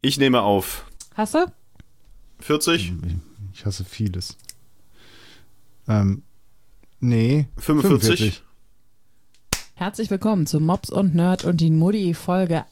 Ich nehme auf. Hast du? 40? Ich hasse vieles. Nee. 45? Herzlich willkommen zu Mops und Nerd und die Mutti Folge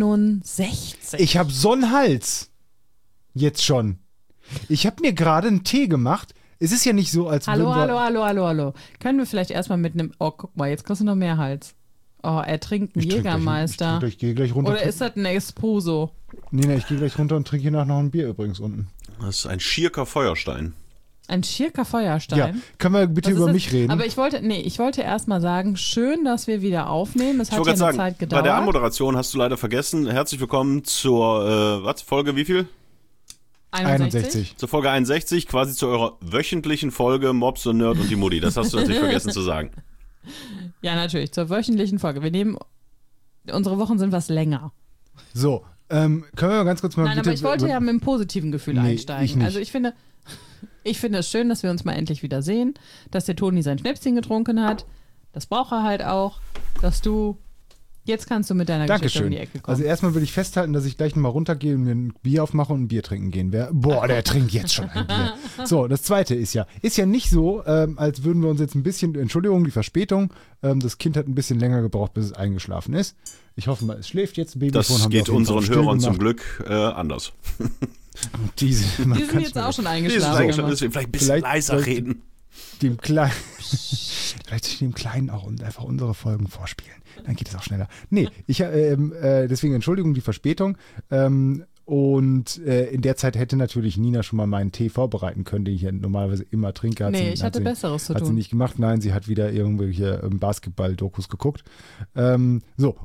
61. Ich habe so einen Hals. Jetzt schon. Ich habe mir gerade einen Tee gemacht. Es ist ja nicht so, als Hallo, würden wir... hallo. Können wir vielleicht erstmal mit einem... Oh, guck mal, jetzt kriegst du noch mehr Hals. Oh, er trinkt einen Jägermeister. Ich gehe gleich runter. Oder ist das ein Espresso? Nee, ich gehe gleich runter und trinke hier nach noch ein Bier übrigens unten. Das ist ein Schierker Feuerstein. Ein Schierker Feuerstein? Ja, können wir bitte über mich reden? Aber ich wollte erst mal sagen, schön, dass wir wieder aufnehmen. Es hat ja eine Zeit gedauert. Bei der Anmoderation hast du leider vergessen. Herzlich willkommen zur, Folge wie viel? 61. Zur Folge 61, quasi zu eurer wöchentlichen Folge Mops und Nerd und die Mutti. Das hast du natürlich vergessen zu sagen. Ja, natürlich, zur wöchentlichen Folge. Unsere Wochen sind was länger. So, können wir mal ganz kurz mal... Nein, aber ich wollte ja mit einem positiven Gefühl einsteigen. Ich nicht. Also ich finde es schön, dass wir uns mal endlich wieder sehen, dass der Toni sein Schnäpschen getrunken hat. Das braucht er halt auch, dass du... Jetzt kannst du mit deiner Geschichte um die Ecke kommen. Also erstmal will ich festhalten, dass ich gleich nochmal runtergehe und mir ein Bier aufmache und ein Bier trinken gehen werde. Boah, der trinkt jetzt schon ein Bier. So, das Zweite ist ja nicht so, als würden wir uns jetzt ein bisschen, Entschuldigung, die Verspätung, das Kind hat ein bisschen länger gebraucht, bis es eingeschlafen ist. Ich hoffe mal, es schläft jetzt. Das geht unseren Hörern zum Glück anders. Die sind jetzt auch schon eingeschlafen. Deswegen vielleicht ein bisschen leiser reden. Vielleicht soll ich dem Kleinen auch einfach unsere Folgen vorspielen. Dann geht es auch schneller. Nee, deswegen Entschuldigung, die Verspätung. Und in der Zeit hätte natürlich Nina schon mal meinen Tee vorbereiten können, den ich ja normalerweise immer trinke. Ich hatte Besseres zu tun. Hat sie nicht gemacht. Nein, sie hat wieder irgendwelche Basketball-Dokus geguckt. Dann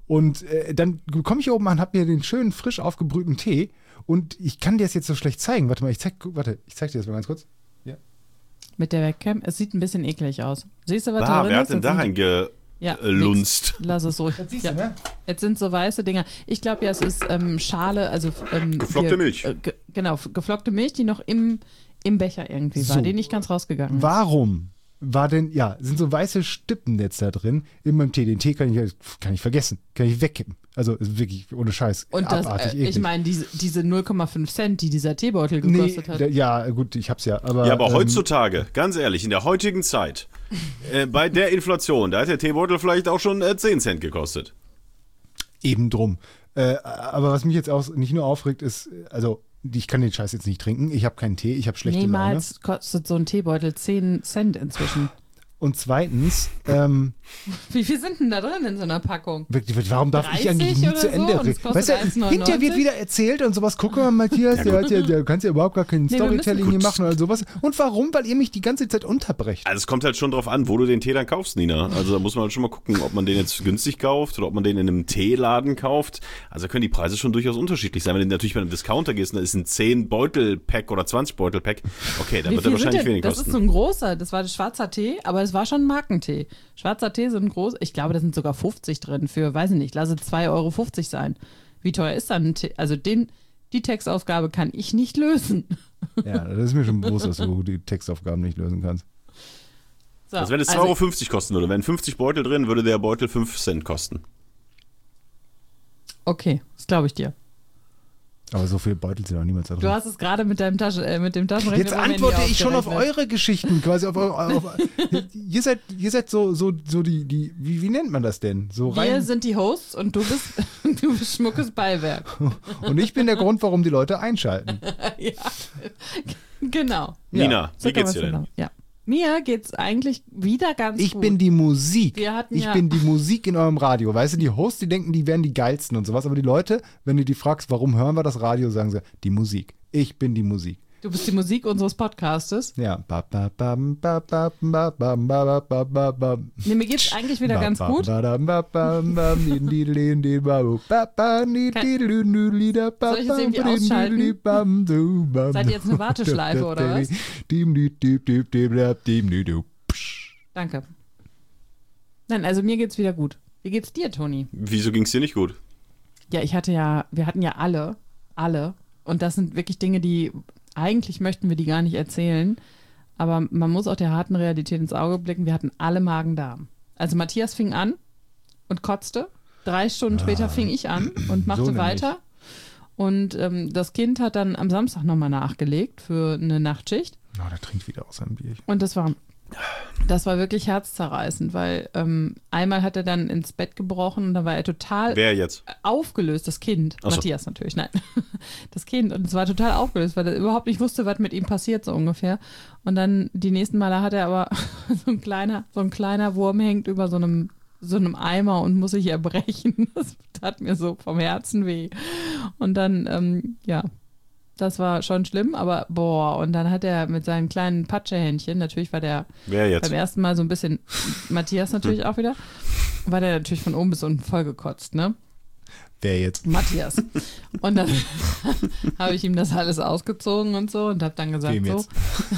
komme ich hier oben an, habe mir den schönen, frisch aufgebrühten Tee und ich kann dir das jetzt so schlecht zeigen. Warte mal, ich zeig dir das mal ganz kurz. Ja. Mit der Webcam. Es sieht ein bisschen eklig aus. Siehst du, was da drin ist? Wer hat denn da reingelunzt? Lass es ruhig. Das siehst du, ne? Jetzt sind so weiße Dinger. Ich glaube ja, es ist Schale, also geflockte Milch. Genau, geflockte Milch, die noch im Becher irgendwie war, die nicht ganz rausgegangen ist. Warum sind so weiße Stippen jetzt da drin in meinem Tee. Den Tee kann ich vergessen, kann ich wegkippen. Also ist wirklich ohne Scheiß und abartig eklig. Ich meine, diese 0,5 Cent, die dieser Teebeutel gekostet hat. Ja, gut, ich hab's ja. Aber heutzutage, ganz ehrlich, in der heutigen Zeit, bei der Inflation, da hat der Teebeutel vielleicht auch schon 10 Cent gekostet. Eben drum. Aber was mich jetzt auch nicht nur aufregt, ist, also ich kann den Scheiß jetzt nicht trinken, ich habe keinen Tee, ich habe schlechte Laune. Niemals kostet so ein Teebeutel 10 Cent inzwischen. Und zweitens, wie viel sind denn da drin in so einer Packung? Warum darf ich eigentlich nie zu Ende reden? Weißt du, hinterher wird wieder erzählt und sowas. Guck mal, Matthias, der kannst ja überhaupt gar kein Storytelling hier machen oder sowas. Und warum? Weil ihr mich die ganze Zeit unterbrecht. Also es kommt halt schon drauf an, wo du den Tee dann kaufst, Nina. Also da muss man halt schon mal gucken, ob man den jetzt günstig kauft oder ob man den in einem Teeladen kauft. Also da können die Preise schon durchaus unterschiedlich sein. Wenn du natürlich bei einem Discounter gehst, dann ist ein 10-Beutel-Pack oder 20-Beutel-Pack. Okay, dann wird er wahrscheinlich wenig kosten. Das ist so ein großer, das war schwarzer Tee, aber es war schon Markentee. Schwarzer Tee sind groß, ich glaube, da sind sogar 50 drin für, weiß ich nicht, lasse 2,50 Euro sein. Wie teuer ist dann ein Tee? Also die Textaufgabe kann ich nicht lösen. Ja, das ist mir schon bewusst, dass du die Textaufgaben nicht lösen kannst. So, also wenn es 2,50 Euro kosten würde, wären 50 Beutel drin, würde der Beutel 5 Cent kosten. Okay, das glaube ich dir. Aber so viele Beutel sind auch niemals da drin. Du hast es gerade mit dem Taschenrechner. Jetzt antworte ich schon auf eure Geschichten, quasi ihr seid so die, wie nennt man das denn? Wir sind die Hosts und du bist schmuckes Beiwerk. Und ich bin der Grund, warum die Leute einschalten. Ja, genau. Nina, wie geht's dir denn? Ja. Mir geht's eigentlich wieder ganz gut. Ich bin die Musik. Ich bin die Musik in eurem Radio. Weißt du, die Hosts, die denken, die wären die geilsten und sowas. Aber die Leute, wenn du die fragst, warum hören wir das Radio, sagen sie, die Musik. Ich bin die Musik. Du bist die Musik unseres Podcastes. Ja. Nee, mir geht's eigentlich wieder ganz gut. Soll ich jetzt irgendwie ausschalten? Seid ihr jetzt eine Warteschleife, oder was? Danke. Nein, also mir geht's wieder gut. Wie geht's dir, Toni? Wieso ging's dir nicht gut? Ja, wir hatten ja alle, und das sind wirklich Dinge, die eigentlich möchten wir die gar nicht erzählen, aber man muss auch der harten Realität ins Auge blicken. Wir hatten alle Magen-Darm. Also Matthias fing an und kotzte. 3 Stunden später fing ich an und machte so weiter. Und das Kind hat dann am Samstag nochmal nachgelegt für eine Nachtschicht. Oh, der trinkt wieder aus seinem Bierchen. Und das war wirklich herzzerreißend, weil einmal hat er dann ins Bett gebrochen und da war er total Wer jetzt? aufgelöst, das Kind. Ach so. Matthias natürlich, nein. Das Kind. Und es war total aufgelöst, weil er überhaupt nicht wusste, was mit ihm passiert, so ungefähr. Und dann die nächsten Male hat er aber so ein kleiner Wurm hängt über so einem Eimer und muss sich erbrechen. Das tat mir so vom Herzen weh. Und dann, das war schon schlimm, aber und dann hat er mit seinen kleinen Patschehändchen, natürlich war der Wer jetzt? beim ersten Mal so ein bisschen, Matthias natürlich auch wieder, war der natürlich von oben bis unten vollgekotzt, ne? Wer jetzt? Matthias. Und dann habe ich ihm das alles ausgezogen und so und habe dann gesagt, Wem jetzt?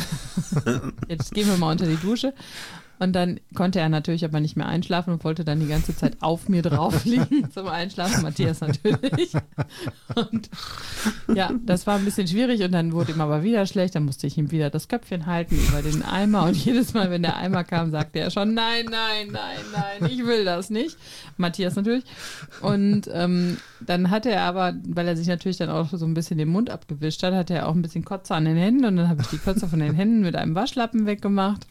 jetzt gehen wir mal unter die Dusche. Und dann konnte er natürlich aber nicht mehr einschlafen und wollte dann die ganze Zeit auf mir drauf liegen zum Einschlafen. Matthias natürlich. Und ja, das war ein bisschen schwierig und dann wurde ihm aber wieder schlecht. Dann musste ich ihm wieder das Köpfchen halten über den Eimer und jedes Mal, wenn der Eimer kam, sagte er schon, nein, ich will das nicht. Matthias natürlich. Und dann hatte er aber, weil er sich natürlich dann auch so ein bisschen den Mund abgewischt hat, hatte er auch ein bisschen Kotze an den Händen und dann habe ich die Kotze von den Händen mit einem Waschlappen weggemacht.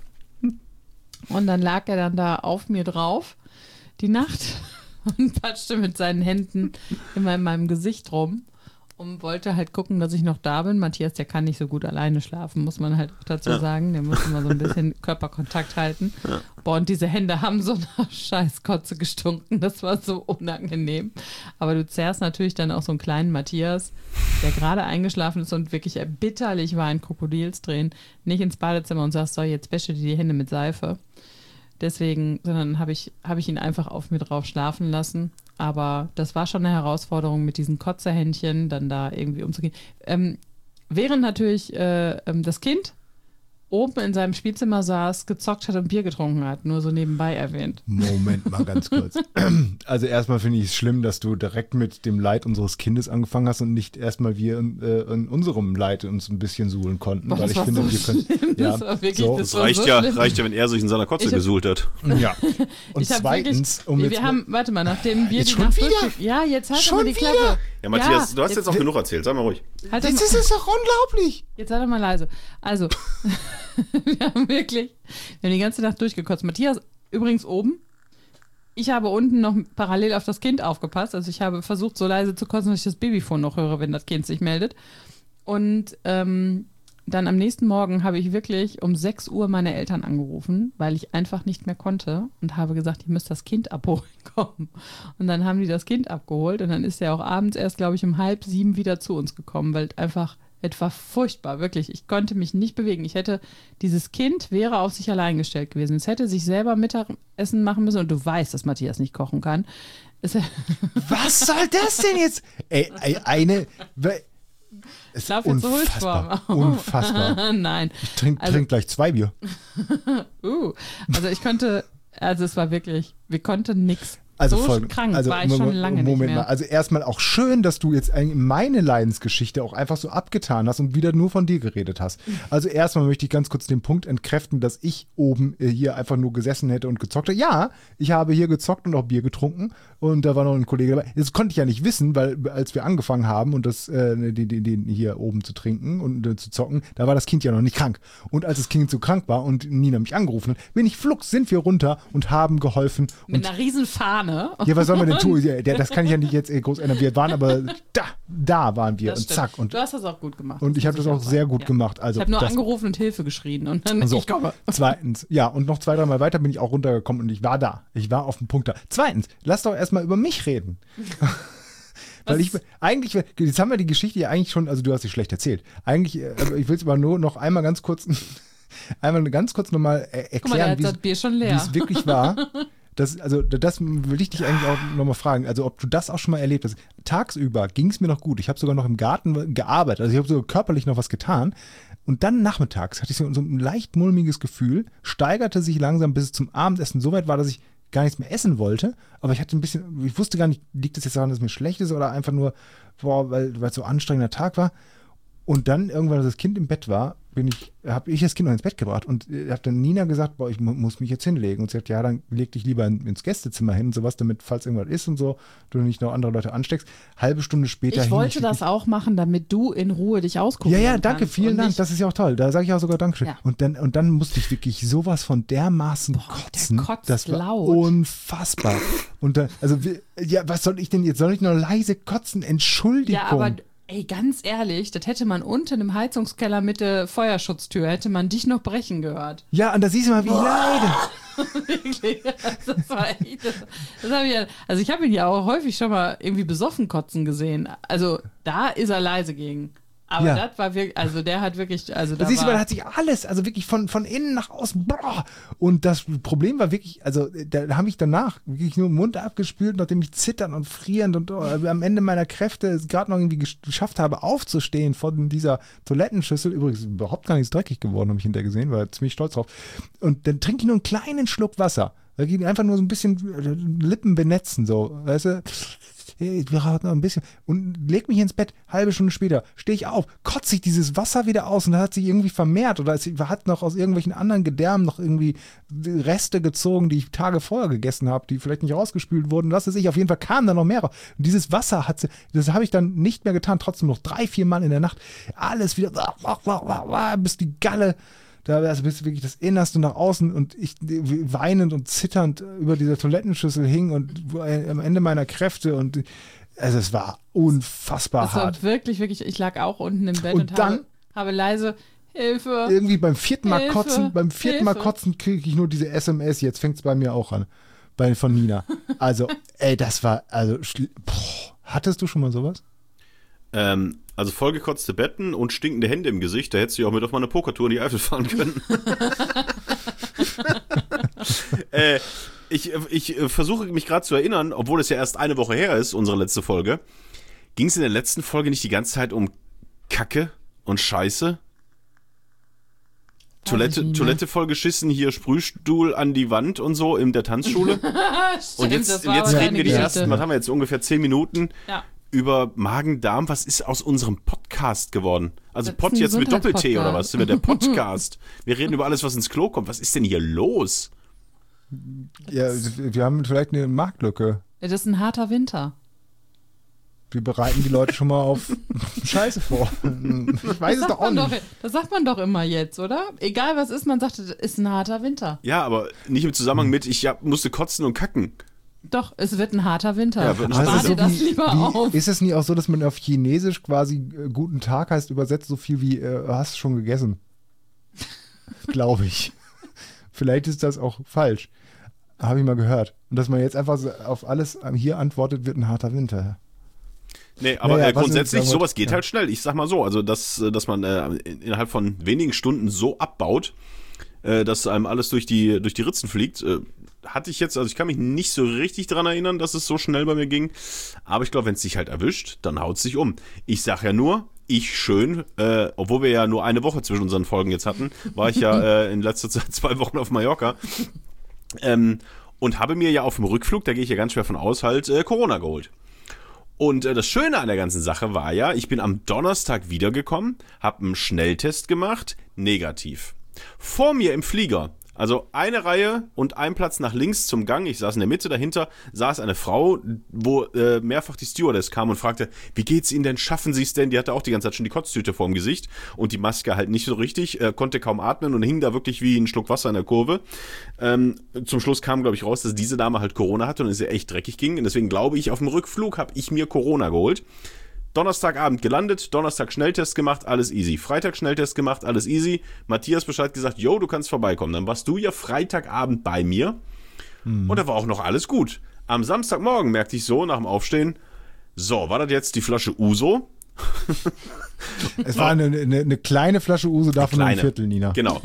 Und dann lag er dann da auf mir drauf, die Nacht, und patschte mit seinen Händen immer in meinem Gesicht rum und wollte halt gucken, dass ich noch da bin. Matthias, der kann nicht so gut alleine schlafen, muss man halt auch dazu sagen. Der muss immer so ein bisschen Körperkontakt halten. Boah, und diese Hände haben so nach Scheißkotze gestunken. Das war so unangenehm. Aber du zerrst natürlich dann auch so einen kleinen Matthias, der gerade eingeschlafen ist und wirklich erbitterlich war in Krokodilstränen, nicht ins Badezimmer und sagst, so, jetzt wäsche dir die Hände mit Seife. Deswegen, sondern habe ich ihn einfach auf mir drauf schlafen lassen. Aber das war schon eine Herausforderung, mit diesen Kotzehändchen dann da irgendwie umzugehen. Während natürlich das Kind oben in seinem Spielzimmer saß, gezockt hat und Bier getrunken hat, nur so nebenbei erwähnt. Moment mal ganz kurz. Also erstmal finde ich es schlimm, dass du direkt mit dem Leid unseres Kindes angefangen hast und nicht erstmal wir in unserem Leid uns ein bisschen suhlen konnten. Boah, weil ich finde, wir können. Das war wirklich, so. Das war reicht so ja, schlimm. wenn er sich in seiner Kotze gesuhlt hat. Ja. Und Ich hab zweitens, wirklich, warte mal, nachdem wir Jetzt die schon Nacht wieder? Ja, jetzt halt Schon doch mal die wieder? Klappe. Ja, Matthias, Ja, du hast jetzt auch genug erzählt, sag mal ruhig. Halt das doch mal, ist doch unglaublich. jetzt sei doch mal leise. Also, wir haben die ganze Nacht durchgekotzt. Matthias übrigens oben. Ich habe unten noch parallel auf das Kind aufgepasst. Also ich habe versucht, so leise zu kotzen, dass ich das Babyphone noch höre, wenn das Kind sich meldet. Und dann am nächsten Morgen habe ich wirklich um 6 Uhr meine Eltern angerufen, weil ich einfach nicht mehr konnte und habe gesagt, ich müsste das Kind abholen kommen. Und dann haben die das Kind abgeholt und dann ist er auch abends erst, glaube ich, um 6:30 wieder zu uns gekommen, weil einfach, es war furchtbar, wirklich. Ich konnte mich nicht bewegen. Dieses Kind wäre auf sich allein gestellt gewesen. Es hätte sich selber Mittagessen machen müssen und du weißt, dass Matthias nicht kochen kann. Was soll das denn jetzt? Ich laufe jetzt so unfassbar. Holzform. Unfassbar. Nein. Ich trink gleich 2 Bier. Also es war wirklich, wir konnten nichts. Also so folgend, krank war ich schon lange Moment nicht mehr. mal. Also erstmal auch schön, dass du jetzt eigentlich meine Leidensgeschichte auch einfach so abgetan hast und wieder nur von dir geredet hast. Also erstmal möchte ich ganz kurz den Punkt entkräften, dass ich oben hier einfach nur gesessen hätte und gezockt hätte. Ja, ich habe hier gezockt und auch Bier getrunken und da war noch ein Kollege dabei. Das konnte ich ja nicht wissen, weil als wir angefangen haben und den hier oben zu trinken und zu zocken, da war das Kind ja noch nicht krank. Und als das Kind so krank war und Nina mich angerufen hat, sind wir runter und haben geholfen. Mit einer riesen Fahne. Ja, was soll man denn tun? Ja, das kann ich ja nicht jetzt groß ändern. Wir waren aber da waren wir Das und stimmt. zack. Und du hast das auch gut gemacht. und ich habe das auch sehr gut gemacht. Also ich habe nur das, angerufen und Hilfe geschrien und dann so. ich komme. Zweitens, ja, und noch 2, 3 Mal weiter bin ich auch runtergekommen und ich war da. Ich war auf dem Punkt da. Zweitens, lass doch erstmal über mich reden. Weil jetzt haben wir die Geschichte ja eigentlich schon, also du hast sie schlecht erzählt. Eigentlich, ich will es aber nur noch einmal ganz kurz nochmal erklären, Guck mal, der hat das Bier schon leer. wie es wirklich war. Das will ich dich eigentlich auch nochmal fragen. Also, ob du das auch schon mal erlebt hast. Tagsüber ging es mir noch gut. Ich habe sogar noch im Garten gearbeitet. Also, ich habe sogar körperlich noch was getan. Und dann nachmittags hatte ich so ein leicht mulmiges Gefühl, steigerte sich langsam bis es zum Abendessen so weit war, dass ich gar nichts mehr essen wollte. Aber ich wusste gar nicht, liegt es jetzt daran, dass es mir schlecht ist oder einfach nur, weil es so ein anstrengender Tag war. Und dann irgendwann, als das Kind im Bett war, habe ich das Kind noch ins Bett gebracht und habe dann Nina gesagt, boah, ich muss mich jetzt hinlegen. Und sie hat, ja, dann leg dich lieber ins Gästezimmer hin und sowas, damit, falls irgendwas ist und so, du nicht noch andere Leute ansteckst. Halbe Stunde später Ich wollte das auch machen, damit du in Ruhe dich ausgucken kannst. Ja, kannst. danke, vielen Dank, das ist ja auch toll. Da sage ich auch sogar Dankeschön. Ja. Und dann musste ich wirklich sowas von dermaßen kotzen. Der kotzt das war laut. unfassbar. Und dann, also, ja, was soll ich denn jetzt? Soll ich nur leise kotzen? Entschuldigung. Ja, aber ey, ganz ehrlich, das hätte man unten im Heizungskeller mit der Feuerschutztür, hätte man dich noch brechen gehört. Ja, und da siehst du mal, wie ich leide. Wirklich. Das war echt, das hab ich ja, also ich habe ihn ja auch häufig schon mal irgendwie besoffen kotzen gesehen. Also da ist er leise gegen. Aber Ja. das war wirklich, also der hat wirklich, also da Da siehst du, war, da hat sich alles, also wirklich von innen nach außen, boah. Und das Problem war wirklich, also da habe ich danach wirklich nur den Mund abgespült, nachdem ich zitternd und frierend und am Ende meiner Kräfte es gerade noch irgendwie geschafft habe, aufzustehen von dieser Toilettenschüssel. Übrigens überhaupt gar nichts dreckig geworden, habe ich hinterher gesehen, war ziemlich stolz drauf. Und dann trinke ich nur einen kleinen Schluck Wasser. Da geht einfach nur so ein bisschen Lippen benetzen, so, weißt du? Ich brauche noch ein bisschen. Und leg mich ins Bett, halbe Stunde später, stehe ich auf, kotze ich dieses Wasser wieder aus und das hat sich irgendwie vermehrt oder es hat noch aus irgendwelchen anderen Gedärmen noch irgendwie Reste gezogen, die ich Tage vorher gegessen habe, die vielleicht nicht rausgespült wurden, was weiß ich. Auf jeden Fall kamen da noch mehr raus. Und dieses Wasser das habe ich dann nicht mehr getan, trotzdem noch 3-4 Mal in der Nacht alles wieder bis die Galle. Da bist du wirklich das Innerste nach außen und ich weinend und zitternd über dieser Toilettenschüssel hing und am Ende meiner Kräfte und also es war unfassbar das war hart. wirklich, ich lag auch unten im Bett Und und dann- habe leise Hilfe. Irgendwie beim vierten Mal Hilfe, Mal kotzen kriege ich nur diese SMS, jetzt fängt es bei mir auch an, von Nina. Also, ey, das war, also, hattest du schon mal sowas? Also vollgekotzte Betten und stinkende Hände im Gesicht, da hättest du ja auch mit auf mal eine Pokertour in die Eifel fahren können. Ich versuche mich gerade zu erinnern, obwohl es ja erst eine Woche her ist, unsere letzte Folge. Ging es in der letzten Folge nicht die ganze Zeit um Kacke und Scheiße? Toilette vollgeschissen, hier Sprühstuhl an die Wand und so in der Tanzschule. Und jetzt reden wir die ersten, was haben wir jetzt, ungefähr 10 Minuten Ja. über Magen-Darm. Was ist aus unserem Podcast geworden? Also Das ist Pod ein jetzt mit Doppel-T Gesundheitspodcast. oder was? Sind wir der Podcast? Wir reden über alles, was ins Klo kommt. Was ist denn hier los? Ja, wir haben vielleicht eine Marktlücke. Das ist ein harter Winter. Wir bereiten die Leute schon mal auf Scheiße vor. Ich weiß es doch auch nicht. Das sagt man doch immer jetzt, oder? Egal was ist, man sagt, das ist ein harter Winter. Ja, aber nicht im Zusammenhang mit, musste kotzen und kacken. Doch, es wird ein harter Winter. Ja, wird ein Spar harter dir Winter. das lieber auf. Ist es nicht auch so, dass man auf Chinesisch quasi guten Tag heißt, übersetzt so viel wie hast schon gegessen? Glaube ich. Vielleicht ist das auch falsch. Habe ich mal gehört. Und dass man jetzt einfach so auf alles hier antwortet, wird ein harter Winter. Nee, aber Naja, was grundsätzlich, ich- sowas geht ja. halt schnell. Ich sag mal so, also dass man innerhalb von wenigen Stunden so abbaut, dass einem alles durch die Ritzen fliegt, hatte ich jetzt, also ich kann mich nicht so richtig dran erinnern, dass es so schnell bei mir ging. Aber ich glaube, wenn es sich halt erwischt, dann haut es sich um. Ich sag ja nur, obwohl wir ja nur eine Woche zwischen unseren Folgen jetzt hatten, war ich ja in letzter Zeit 2 Wochen auf Mallorca. Und habe mir ja auf dem Rückflug, da gehe ich ja ganz schwer von aus, halt Corona geholt. Und das Schöne an der ganzen Sache war ja, ich bin am Donnerstag wiedergekommen, habe einen Schnelltest gemacht, negativ. Vor mir im Flieger, also eine Reihe und ein Platz nach links zum Gang, ich saß in der Mitte, dahinter saß eine Frau, wo mehrfach die Stewardess kam und fragte, wie geht's Ihnen denn, schaffen Sie es denn? Die hatte auch die ganze Zeit schon die Kotztüte vorm Gesicht und die Maske halt nicht so richtig, konnte kaum atmen und hing da wirklich wie ein Schluck Wasser in der Kurve. Zum Schluss kam, glaube ich, raus, dass diese Dame halt Corona hatte und es ihr echt dreckig ging. Und deswegen glaube ich, auf dem Rückflug habe ich mir Corona geholt. Donnerstagabend gelandet, Donnerstag Schnelltest gemacht, alles easy. Freitag Schnelltest gemacht, alles easy. Matthias Bescheid gesagt, yo, du kannst vorbeikommen. Dann warst du ja Freitagabend bei mir und da war auch noch alles gut. Am Samstagmorgen merkte ich so nach dem Aufstehen, so, war das jetzt die Flasche Uso? Es war eine kleine Flasche Uso, davon nur ein Viertel, Nina. Genau.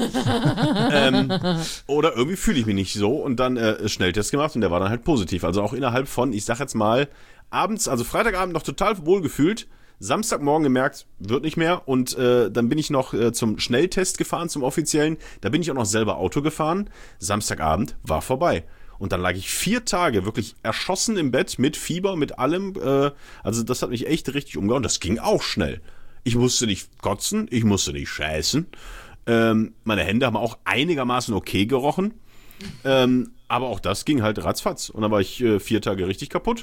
Oder irgendwie fühle ich mich nicht so und dann Schnelltest gemacht und der war dann halt positiv. Also auch innerhalb von, ich sag jetzt mal, abends, also Freitagabend noch total wohl gefühlt, Samstagmorgen gemerkt, wird nicht mehr und dann bin ich noch zum Schnelltest gefahren, zum offiziellen, da bin ich auch noch selber Auto gefahren, Samstagabend war vorbei. Und dann lag ich 4 Tage wirklich erschossen im Bett mit Fieber, mit allem. Also das hat mich echt richtig umgehauen. Das ging auch schnell. Ich musste nicht kotzen, ich musste nicht scheißen. Meine Hände haben auch einigermaßen okay gerochen. Aber auch das ging halt ratzfatz. Und dann war ich 4 Tage richtig kaputt,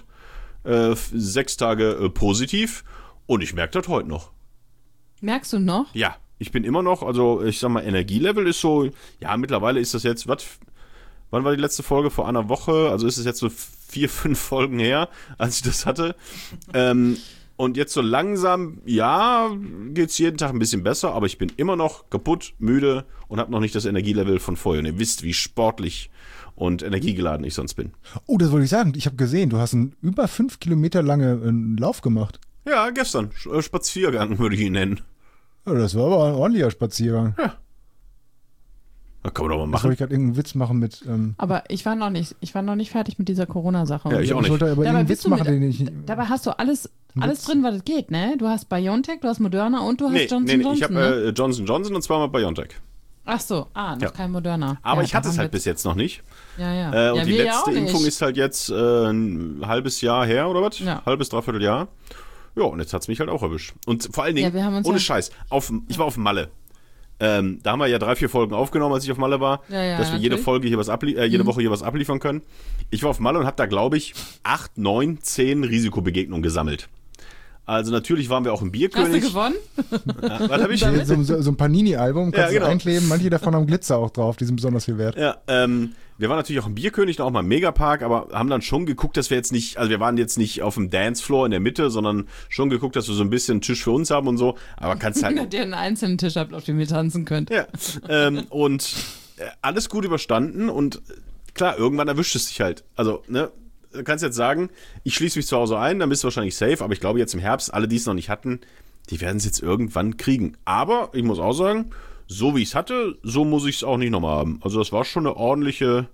6 Tage positiv und ich merke das heute noch. Merkst du noch? Ja, ich bin immer noch, also ich sag mal, Energielevel ist so, ja, mittlerweile ist das jetzt, wann war die letzte Folge? Vor einer Woche, also ist es jetzt so 4, 5 Folgen her, als ich das hatte. Und jetzt so langsam, ja, geht's jeden Tag ein bisschen besser, aber ich bin immer noch kaputt, müde und habe noch nicht das Energielevel von vorher. Und ihr wisst, wie sportlich und energiegeladen ich sonst bin. Oh, das wollte ich sagen. Ich habe gesehen, du hast einen über 5 Kilometer langen Lauf gemacht. Ja, gestern. Spaziergang würde ich ihn nennen. Ja, das war aber ein ordentlicher Spaziergang. Ja. Da kann man doch mal Jetzt machen. wollte ich gerade irgendeinen Witz machen mit... Aber ich war noch nicht fertig mit dieser Corona-Sache. Ja, ich auch nicht. wollte aber irgendeinen Witz machen, den ich... Dabei hast du alles drin, was es geht, ne? Du hast BioNTech, du hast Moderna und du hast Johnson Johnson. Ich habe Johnson Johnson und zweimal BioNTech. Ach so, noch kein Moderna. Aber ja, ich hatte es halt bis jetzt noch nicht. Ja. Und die wir letzte ja Impfung ist halt jetzt ein halbes Jahr her, oder was? Ja. Halbes, dreiviertel Jahr. Ja, und jetzt hat es mich halt auch erwischt. Und vor allen Dingen, wir haben uns ohne Scheiß, ich war auf Malle. Da haben wir ja 3, 4 Folgen aufgenommen, als ich auf Malle war, dass wir jede Folge hier jede Woche hier was abliefern können. Ich war auf Malle und habe da, glaube ich, 8, 9, 10 Risikobegegnungen gesammelt. Also natürlich waren wir auch im Bierkönig. Hast du gewonnen? Ja, was hab ich? So ein Panini-Album, kannst du einkleben. Manche davon haben Glitzer auch drauf, die sind besonders viel wert. Ja, wir waren natürlich auch im Bierkönig, auch mal im Megapark, aber haben dann schon geguckt, dass wir jetzt nicht, also wir waren jetzt nicht auf dem Dancefloor in der Mitte, sondern schon geguckt, dass wir so ein bisschen einen Tisch für uns haben und so. Aber kannst halt... Dass ihr einen einzelnen Tisch habt, auf dem ihr tanzen könnt. Ja, und alles gut überstanden und klar, irgendwann erwischt es dich halt. Also, ne, du kannst jetzt sagen, ich schließe mich zu Hause ein, dann bist du wahrscheinlich safe, aber ich glaube jetzt im Herbst, alle, die es noch nicht hatten, die werden es jetzt irgendwann kriegen. Aber ich muss auch sagen, so wie ich es hatte, so muss ich es auch nicht nochmal haben. Also das war schon eine ordentliche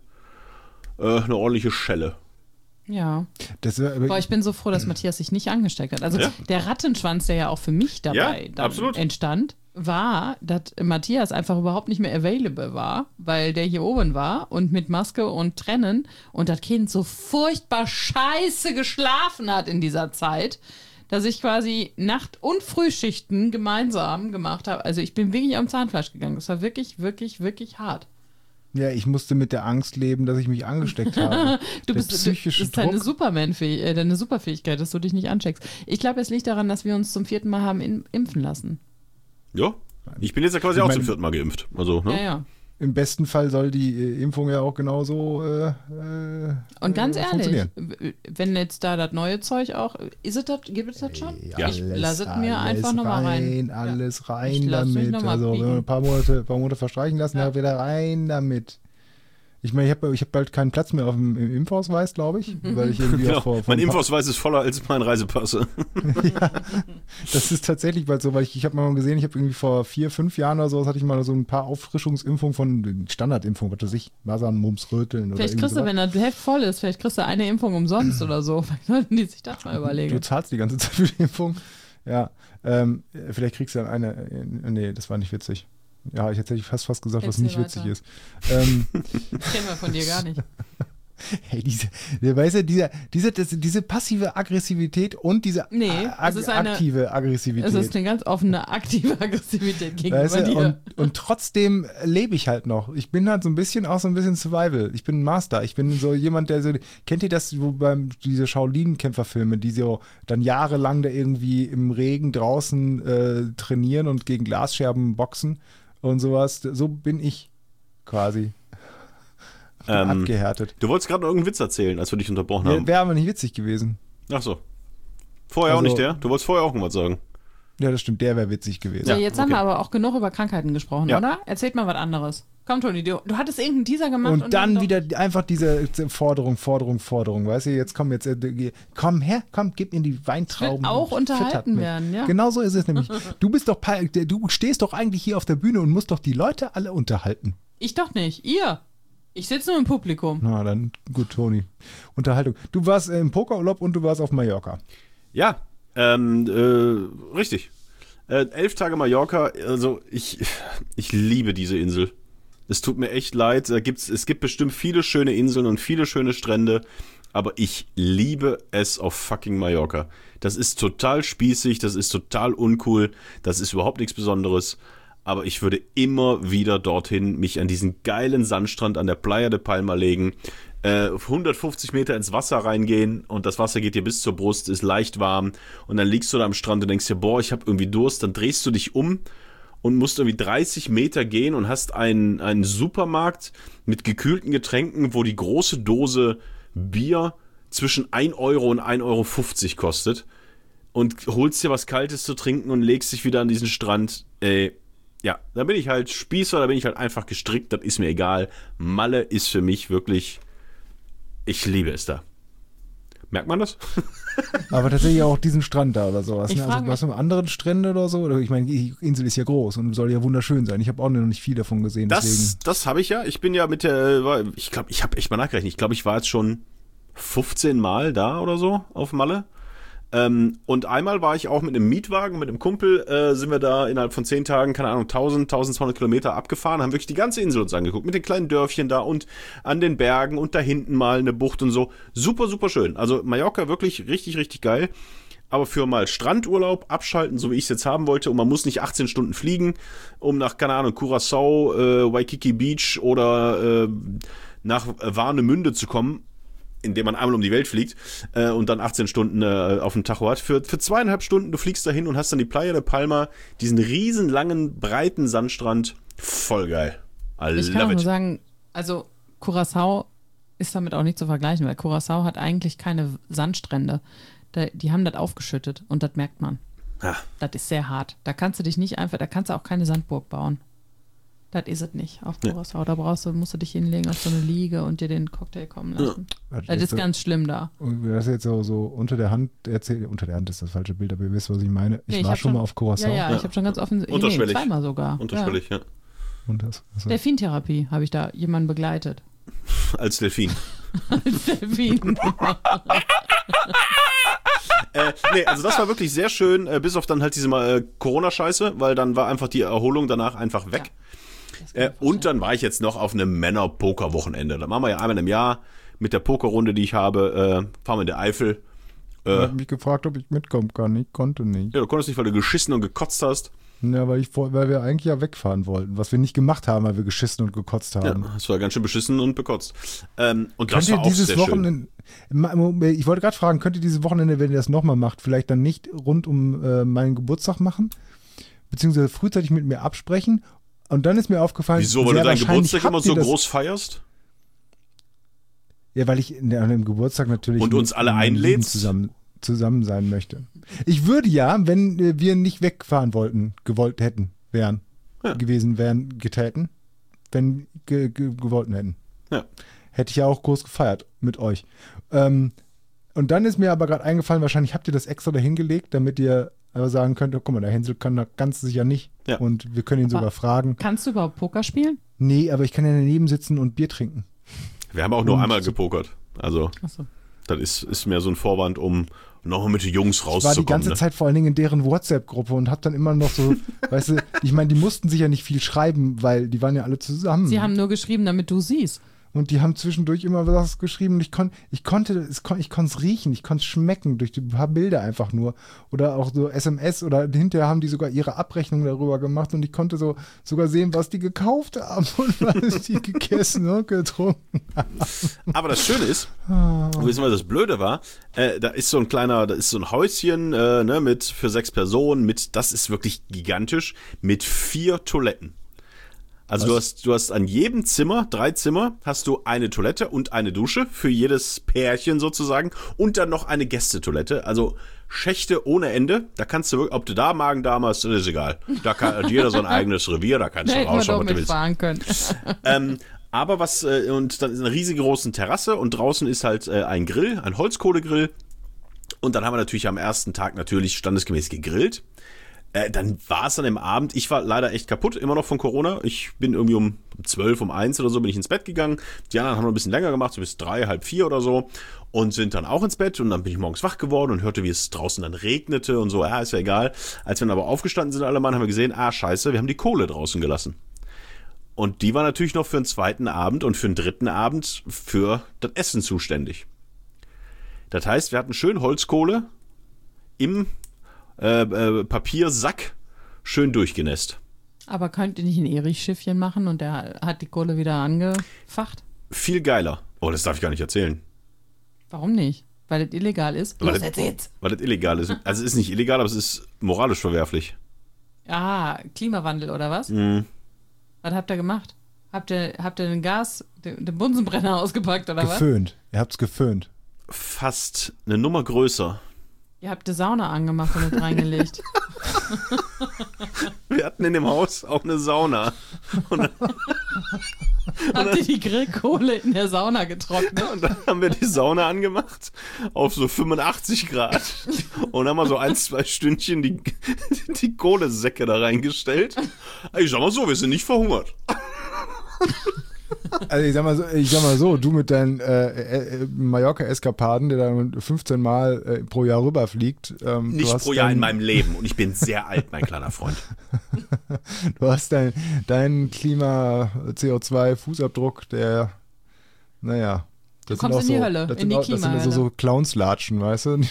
Schelle. Ja. Boah, ich bin so froh, dass Matthias sich nicht angesteckt hat. Also der Rattenschwanz, der ja auch für mich dabei entstand, war, dass Matthias einfach überhaupt nicht mehr available war, weil der hier oben war und mit Maske und Trennen und das Kind so furchtbar scheiße geschlafen hat in dieser Zeit, dass ich quasi Nacht- und Frühschichten gemeinsam gemacht habe. Also ich bin wirklich am Zahnfleisch gegangen. Das war wirklich, wirklich, wirklich hart. Ja, ich musste mit der Angst leben, dass ich mich angesteckt habe. Das ist deine deine Superfähigkeit, dass du dich nicht ancheckst. Ich glaube, es liegt daran, dass wir uns zum 4. Mal haben impfen lassen. Ja, ich bin jetzt ja quasi auch zum 4. Mal geimpft. Also, ne? Ja. Im besten Fall soll die Impfung ja auch genauso und ganz ehrlich, wenn jetzt da das neue Zeug auch, gibt es das schon? Ja. Ich lasse es mir einfach nochmal rein. Alles rein damit. Also wenn wir ein paar Monate verstreichen lassen, dann wieder rein damit. Ich meine, ich hab bald keinen Platz mehr im Impfausweis, glaube ich, weil ich irgendwie auch mein Impfausweis ist voller als mein Reisepass. Ja, das ist tatsächlich bald so, weil ich habe mal gesehen, ich habe irgendwie vor 4, 5 Jahren oder so, hatte ich mal so ein paar Auffrischungsimpfungen von Standardimpfungen, was weiß ich, Masern, Mumps, Röteln oder vielleicht kriegst du, wenn das Heft voll ist, vielleicht kriegst du eine Impfung umsonst oder so. Vielleicht sollten die sich das mal überlegen. Du zahlst die ganze Zeit für die Impfung. Ja, vielleicht kriegst du dann eine, nee, das war nicht witzig. Ja, jetzt hätte ich fast gesagt, was nicht witzig ist. Kennen wir von dir gar nicht. Hey, diese passive Aggressivität und diese aktive Aggressivität. Es ist eine ganz offene, aktive Aggressivität gegenüber dir. Und trotzdem lebe ich halt noch. Ich bin halt so ein bisschen Survival. Ich bin ein Master. Ich bin so jemand, der so, kennt ihr das, diese Shaolin-Kämpferfilme, die so dann jahrelang da irgendwie im Regen draußen trainieren und gegen Glasscherben boxen und sowas. So bin ich quasi. Abgehärtet. Du wolltest gerade noch irgendeinen Witz erzählen, als wir dich unterbrochen haben. Wäre aber nicht witzig gewesen. Ach so. Vorher auch nicht der? Du wolltest vorher auch irgendwas sagen. Ja, das stimmt, der wäre witzig gewesen. So, jetzt haben wir aber auch genug über Krankheiten gesprochen, oder? Erzählt mal was anderes. Komm, Toni, du hattest irgendeinen Teaser gemacht. Und dann wieder einfach diese Forderung, weißt du, jetzt komm her, gib mir die Weintrauben. Ich will auch unterhalten werden, ja. Genau so ist es nämlich. Du stehst doch eigentlich hier auf der Bühne und musst doch die Leute alle unterhalten. Ich doch nicht, ihr. Ich sitze nur im Publikum. Na, dann gut, Toni. Unterhaltung. Du warst im Pokerurlaub und du warst auf Mallorca. Ja, richtig. 11 Tage Mallorca, also ich liebe diese Insel. Es tut mir echt leid, es gibt bestimmt viele schöne Inseln und viele schöne Strände, aber ich liebe es auf fucking Mallorca. Das ist total spießig, das ist total uncool, das ist überhaupt nichts Besonderes. Aber ich würde immer wieder dorthin mich an diesen geilen Sandstrand an der Playa de Palma legen, 150 Meter ins Wasser reingehen und das Wasser geht dir bis zur Brust, ist leicht warm und dann liegst du da am Strand und denkst dir, boah, ich habe irgendwie Durst, dann drehst du dich um und musst irgendwie 30 Meter gehen und hast einen Supermarkt mit gekühlten Getränken, wo die große Dose Bier zwischen 1 Euro und 1,50 Euro kostet und holst dir was Kaltes zu trinken und legst dich wieder an diesen Strand. Ja, da bin ich halt Spießer, da bin ich halt einfach gestrickt, das ist mir egal. Malle ist für mich wirklich, ich liebe es da. Merkt man das? Aber tatsächlich auch diesen Strand da oder sowas. Ich Ne? frag Also mich- was mit anderen Strände oder so? Oder ich meine, die Insel ist ja groß und soll ja wunderschön sein. Ich habe auch noch nicht viel davon gesehen. Deswegen. Das habe ich ja. Ich bin ja mit der, ich glaube, ich habe echt mal nachgerechnet. Ich glaube, ich war jetzt schon 15 Mal da oder so auf Malle. Und einmal war ich auch mit einem Mietwagen, mit einem Kumpel, sind wir da innerhalb von 10 Tagen, keine Ahnung, 1200 Kilometer abgefahren, haben wirklich die ganze Insel uns angeguckt, mit den kleinen Dörfchen da und an den Bergen und da hinten mal eine Bucht und so. Super, super schön. Also Mallorca wirklich richtig, richtig geil. Aber für mal Strandurlaub abschalten, so wie ich es jetzt haben wollte, und man muss nicht 18 Stunden fliegen, um nach, keine Ahnung, Curaçao, Waikiki Beach oder nach Warnemünde zu kommen, indem man einmal um die Welt fliegt und dann 18 Stunden auf dem Tacho hat. Für 2,5 Stunden, du fliegst dahin und hast dann die Playa de Palma, diesen riesen langen, breiten Sandstrand. Voll geil. I Ich kann auch love nur it. sagen, also Curaçao ist damit auch nicht zu vergleichen, weil Curaçao hat eigentlich keine Sandstrände. Die haben das aufgeschüttet und das merkt man. Ah. Das ist sehr hart. Da kannst du dich nicht einfach, da kannst du auch keine Sandburg bauen. Das ist es nicht auf Curaçao. Da musst du dich hinlegen auf so eine Liege und dir den Cocktail kommen lassen. Das ist ganz schlimm da. Und das jetzt so unter der Hand erzählt. Unter der Hand ist das falsche Bild, aber ihr wisst, was ich meine. Ich Nee, war hab schon mal auf Curaçao. Ja, ich habe schon ganz offen, Unterschwellig. zweimal sogar. Unterschwellig, ja. Und das, also, Delfintherapie habe ich da jemanden begleitet. Als Delfin. Delfin. Nee, also das war wirklich sehr schön, bis auf dann halt diese Corona-Scheiße, weil dann war einfach die Erholung danach einfach weg. Und dann war ich jetzt noch auf einem Männer-Poker-Wochenende. Da machen wir ja einmal im Jahr mit der Pokerrunde, die ich habe, fahren wir in der Eifel. er hat mich gefragt, ob ich mitkommen kann. Ich konnte nicht. Ja, du konntest nicht, weil du geschissen und gekotzt hast. Ja, weil wir eigentlich ja wegfahren wollten, was wir nicht gemacht haben, weil wir geschissen und gekotzt Ja, haben. das war ganz schön beschissen und bekotzt. Und das Könnt ihr war auch dieses sehr schön. Wochenende, ich wollte gerade fragen, könnt ihr dieses Wochenende, wenn ihr das nochmal macht, vielleicht dann nicht rund um meinen Geburtstag machen? Beziehungsweise frühzeitig mit mir absprechen? Und dann ist mir aufgefallen, Wieso, weil sehr du deinen wahrscheinlich Geburtstag immer habt ihr so das- groß feierst? Ja, weil ich an dem Geburtstag natürlich Und uns mit alle meinen Lieben einlädst? zusammen sein möchte. Ich würde ja, wenn wir nicht wegfahren gewesen wären, getäten, wenn gewollten hätten. Ja. Hätte ich ja auch groß gefeiert mit euch. Und dann ist mir aber gerade eingefallen, wahrscheinlich habt ihr das extra dahingelegt, damit ihr sagen könnt, oh, guck mal, der Hänsel kann da ganz sicher nicht. Ja. Und wir können ihn Aber- sogar fragen. Kannst du überhaupt Poker spielen? Nee, aber ich kann ja daneben sitzen und Bier trinken. Wir haben auch nur Und einmal gepokert. Also, Achso. das ist mehr so ein Vorwand, um nochmal mit den Jungs Ich war rauszukommen. die ganze Ne? Zeit vor allen Dingen in deren WhatsApp-Gruppe und hab dann immer noch so, weißt du, ich meine, die mussten sich ja nicht viel schreiben, weil die waren ja alle zusammen. Sie haben nur geschrieben, damit du siehst. Und die haben zwischendurch immer was geschrieben. Und ich konnte es riechen, ich konnte es schmecken durch ein paar Bilder einfach nur. Oder auch so SMS oder hinterher haben die sogar ihre Abrechnung darüber gemacht und ich konnte sogar sehen, was die gekauft haben und was die gegessen und getrunken. Aber das Schöne ist, beziehungsweise das Blöde war, da ist so ein Häuschen ne, für 6 Personen, das ist wirklich gigantisch, mit 4 Toiletten. Also du hast an jedem Zimmer, 3 Zimmer, hast du eine Toilette und eine Dusche für jedes Pärchen sozusagen und dann noch eine Gästetoilette. Also Schächte ohne Ende. Da kannst du wirklich, ob du da Magen-Darm hast, ist egal. Da hat jeder so ein eigenes Revier, da kannst Da du hätten wir doch rausschauen, was du willst. mitfahren können. Aber und dann ist eine riesige große Terrasse und draußen ist halt ein Grill, ein Holzkohlegrill. Und dann haben wir natürlich am ersten Tag standesgemäß gegrillt. Dann war es dann im Abend, ich war leider echt kaputt, immer noch von Corona. Ich bin irgendwie um 12, um 1 oder so bin ich ins Bett gegangen. Die anderen haben noch ein bisschen länger gemacht, so bis 3, halb 4 oder so. Und sind dann auch ins Bett und dann bin ich morgens wach geworden und hörte, wie es draußen dann regnete und so. Ja, ist ja egal. Als wir dann aber aufgestanden sind alle Mann, haben wir gesehen, scheiße, wir haben die Kohle draußen gelassen. Und die war natürlich noch für den zweiten Abend und für den dritten Abend für das Essen zuständig. Das heißt, wir hatten schön Holzkohle im Papiersack schön durchgenässt. Aber könnt ihr nicht ein Erich-Schiffchen machen und der hat die Kohle wieder angefacht? Viel geiler. Oh, das darf ich gar nicht erzählen. Warum nicht? Weil das illegal ist? Weil das illegal ist. Also es ist nicht illegal, aber es ist moralisch verwerflich. Ah, Klimawandel oder was? Mhm. Was habt ihr gemacht? Habt ihr den den Bunsenbrenner ausgepackt oder was? Geföhnt. Ihr habt's geföhnt. Fast eine Nummer größer. Ihr habt die Sauna angemacht und mit reingelegt. Wir hatten in dem Haus auch eine Sauna. Und Habt ihr die Grillkohle in der Sauna getrocknet? dann haben wir die Sauna angemacht auf so 85 Grad und haben mal so 1-2 Stündchen die Kohlesäcke da reingestellt. Ich sag mal so, wir sind nicht verhungert. Also ich sag mal so, du mit deinen Mallorca-Eskapaden, der da 15 Mal pro Jahr rüberfliegt. Nicht pro Jahr in meinem Leben und ich bin sehr alt, mein kleiner Freund. Du hast deinen Klima-CO2-Fußabdruck, der, naja. Du kommst in die Hölle, in die Klimahölle. Das sind so Clownslatschen, weißt du?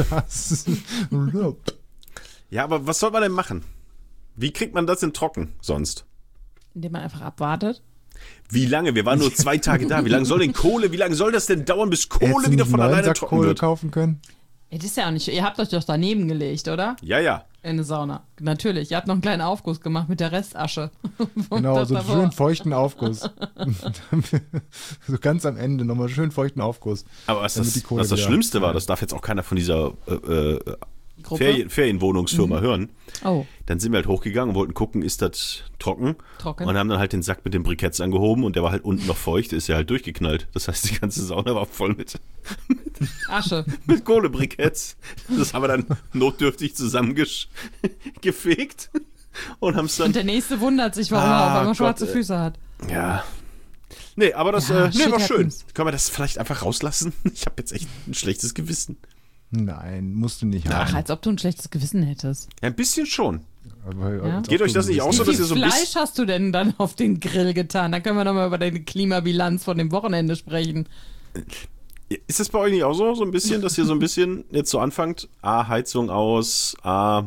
Ja, aber was soll man denn machen? Wie kriegt man das denn trocken sonst? Indem man einfach abwartet. Wie lange? Wir waren nur 2 Tage da. Wie lange soll das denn dauern, bis Kohle Hättest wieder du von einen alleine Sack trocken Kohle wird? kaufen können? Das ist ja auch nicht. Ihr habt euch doch daneben gelegt, oder? Ja, ja. In eine Sauna. Natürlich. Ihr habt noch einen kleinen Aufguss gemacht mit der Restasche. Genau, so einen schön feuchten Aufguss. So ganz am Ende nochmal schön feuchten Aufguss. Aber was damit die Kohle das wieder- Schlimmste war, das darf jetzt auch keiner von dieser Gruppe. Ferienwohnungsfirma hören. Oh, Dann sind wir halt hochgegangen und wollten gucken, ist das trocken? trocken. Und haben dann halt den Sack mit den Briketts angehoben und der war halt unten noch feucht, ist ja halt durchgeknallt. Das heißt, die ganze Sauna war voll mit Asche. Kohlebriketts. Das haben wir dann notdürftig zusammengefegt und haben es dann. Und der nächste wundert sich, warum er auf einmal schwarze Füße hat. Ja. Nee, aber das Ja, war shit schön. happens. Können wir das vielleicht einfach rauslassen? Ich habe jetzt echt ein schlechtes Gewissen. Nein, musst du nicht Ach, haben. als ob du ein schlechtes Gewissen hättest. Ja, ein bisschen schon. Aber, Ja. als Geht ob euch du das nicht auch so, Wie dass viel ihr so ein Fleisch bisschen. hast du denn dann auf den Grill getan? Dann können wir nochmal über deine Klimabilanz von dem Wochenende sprechen. Ist das bei euch nicht auch so ein bisschen, dass ihr so ein bisschen jetzt so anfangt? Heizung aus,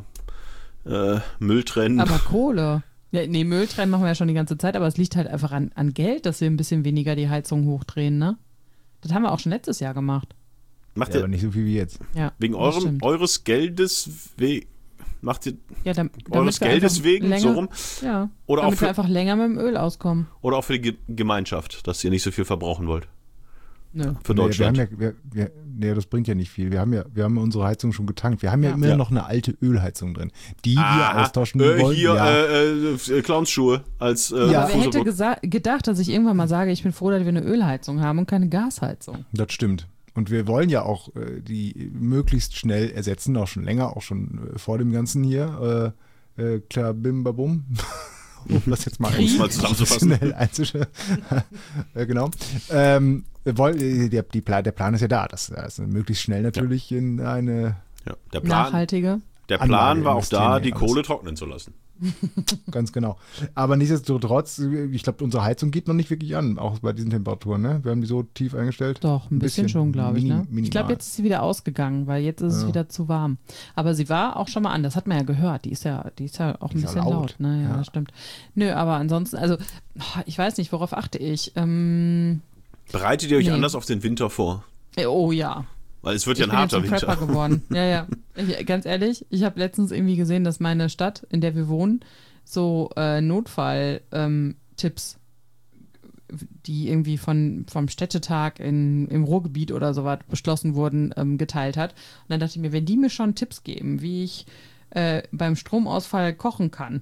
Müll trennen. Aber Kohle. Ja, nee, Müll trennen machen wir ja schon die ganze Zeit, aber es liegt halt einfach an Geld, dass wir ein bisschen weniger die Heizung hochdrehen, ne? Das haben wir auch schon letztes Jahr gemacht. Macht Ja, ihr aber nicht so viel wie jetzt. Ja, wegen das eures stimmt. Geldes macht ihr Ja, eures wir Geldes einfach wegen länger, so rum? Ja, Oder auch damit wir für, einfach länger mit dem Öl auskommen. oder auch für die Gemeinschaft, dass ihr nicht so viel verbrauchen wollt. Nö. Für Nee, Deutschland. Nee, das bringt ja nicht viel. Wir haben unsere Heizung schon getankt. Wir haben ja Ja. immer Ja. noch eine alte Ölheizung drin, die wir austauschen wollen. Hier, Ja. Clownsschuhe als Ja. Aber wer hätte Fußabdruck. gedacht, dass ich irgendwann mal sage, ich bin froh, dass wir eine Ölheizung haben und keine Gasheizung. Das stimmt. Und wir wollen ja auch die möglichst schnell ersetzen, auch schon länger, auch schon vor dem Ganzen hier. Klar, bim, babum. Um das jetzt mal Um es mal zusammenzufassen. schnell einzustellen. Genau. Der Plan ist ja da, dass das möglichst schnell natürlich in eine, Ja, der Nachhaltige. Plan Anlage war auch da, investieren, die alles. Kohle trocknen zu lassen. ganz genau. Aber nichtsdestotrotz, ich glaube, unsere Heizung geht noch nicht wirklich an, auch bei diesen Temperaturen. Ne? Wir haben die so tief eingestellt. Doch, ein bisschen schon, glaube ich. Ne? Ich minimal. glaube, jetzt ist sie wieder ausgegangen, weil jetzt ist es wieder zu warm. Aber sie war auch schon mal an, das hat man ja gehört. Die ist ja auch ein ist ja bisschen laut. laut. Ne? Ja, Ja. das stimmt. Nö, aber ansonsten, also, ich weiß nicht, worauf achte ich? Bereitet ihr euch Nee. anders auf den Winter vor? Oh ja. Weil es wird Ich ja ein bin jetzt harter ein Prepper Winter. geworden. Ja, ja. Ganz ehrlich, ich habe letztens irgendwie gesehen, dass meine Stadt, in der wir wohnen, so Notfall-Tipps, die irgendwie vom Städtetag im Ruhrgebiet oder so was beschlossen wurden, geteilt hat. Und dann dachte ich mir, wenn die mir schon Tipps geben, wie ich beim Stromausfall kochen kann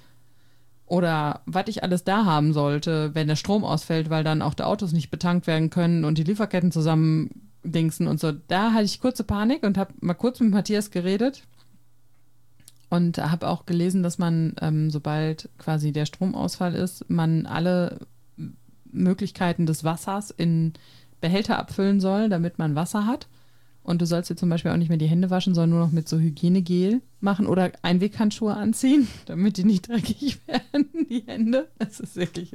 oder was ich alles da haben sollte, wenn der Strom ausfällt, weil dann auch die Autos nicht betankt werden können und die Lieferketten zusammendingsen und so, da hatte ich kurze Panik und habe mal kurz mit Matthias geredet. Und habe auch gelesen, dass man, sobald quasi der Stromausfall ist, man alle Möglichkeiten des Wassers in Behälter abfüllen soll, damit man Wasser hat. Und du sollst dir zum Beispiel auch nicht mehr die Hände waschen, sondern nur noch mit so Hygienegel machen oder Einweghandschuhe anziehen, damit die nicht dreckig werden, die Hände. Es ist wirklich,